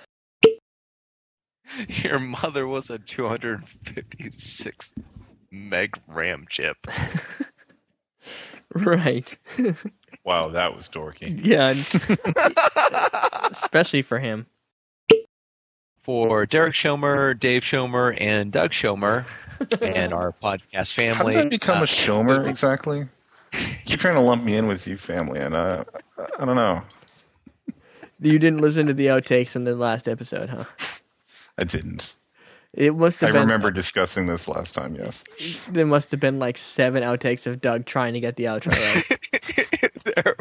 Your mother was a two hundred fifty-six meg RAM chip. Right. Wow, that was dorky. Yeah, and- especially for him. For Derek Schomer, Dave Schomer, and Doug Schomer, and our podcast How family. did I become uh, a Shomer exactly? You're trying to lump me in with you family, and uh, I don't know. You didn't listen to the outtakes in the last episode, huh? I didn't. It must I have been. remember discussing this last time. Yes. There must have been like seven outtakes of Doug trying to get the outro right. there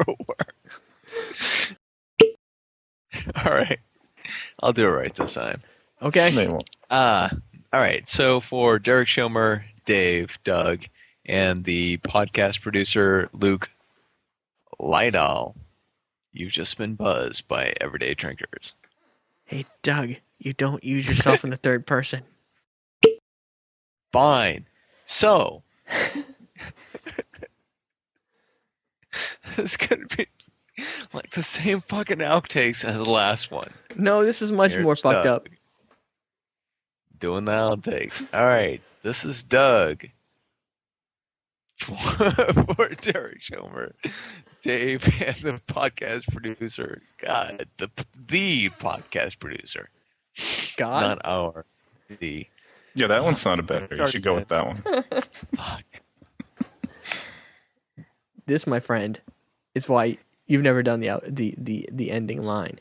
were. All right. I'll do it right this time. Okay. They won't. Uh, all right. So for Derek Schomer, Dave, Doug, and the podcast producer, Luke Lydall, you've just been buzzed by Everyday Drinkers. Hey, Doug, you don't use yourself in the third person. Fine. So, it's going to be like the same fucking outtakes as the last one. No, this is much Here's more fucked Doug. up. Doing the outtakes. All right. This is Doug. For Derek Schomer, Dave, and the podcast producer. God, the the podcast producer. God. Not our. The. Yeah, that one sounded better. You should go with that one. Fuck. This, my friend, is why you've never done the out, the, the, the ending line.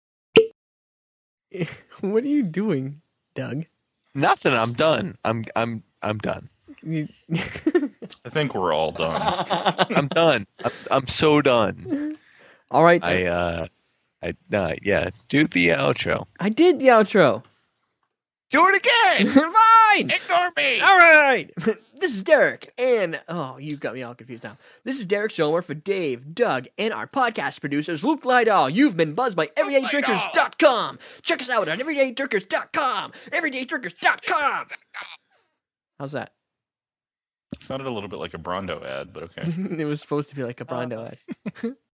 What are you doing, Doug? Nothing. I'm done. I'm I'm I'm done. You... I think we're all done. I'm done. I'm, I'm so done. All right. I then. uh, I uh, yeah. Do the outro. I did the outro. Do it again. Fine. Ignore me. All right. This is Derek, and oh, you got me all confused now. This is Derek Schomer for Dave, Doug, and our podcast producers, Luke Lydall. You've been buzzed by everyday drinkers dot com. Check us out on everyday drinkers dot com. everyday drinkers dot com. How's that? Sounded a little bit like a Brondo ad, but okay. It was supposed to be like a Brondo ad.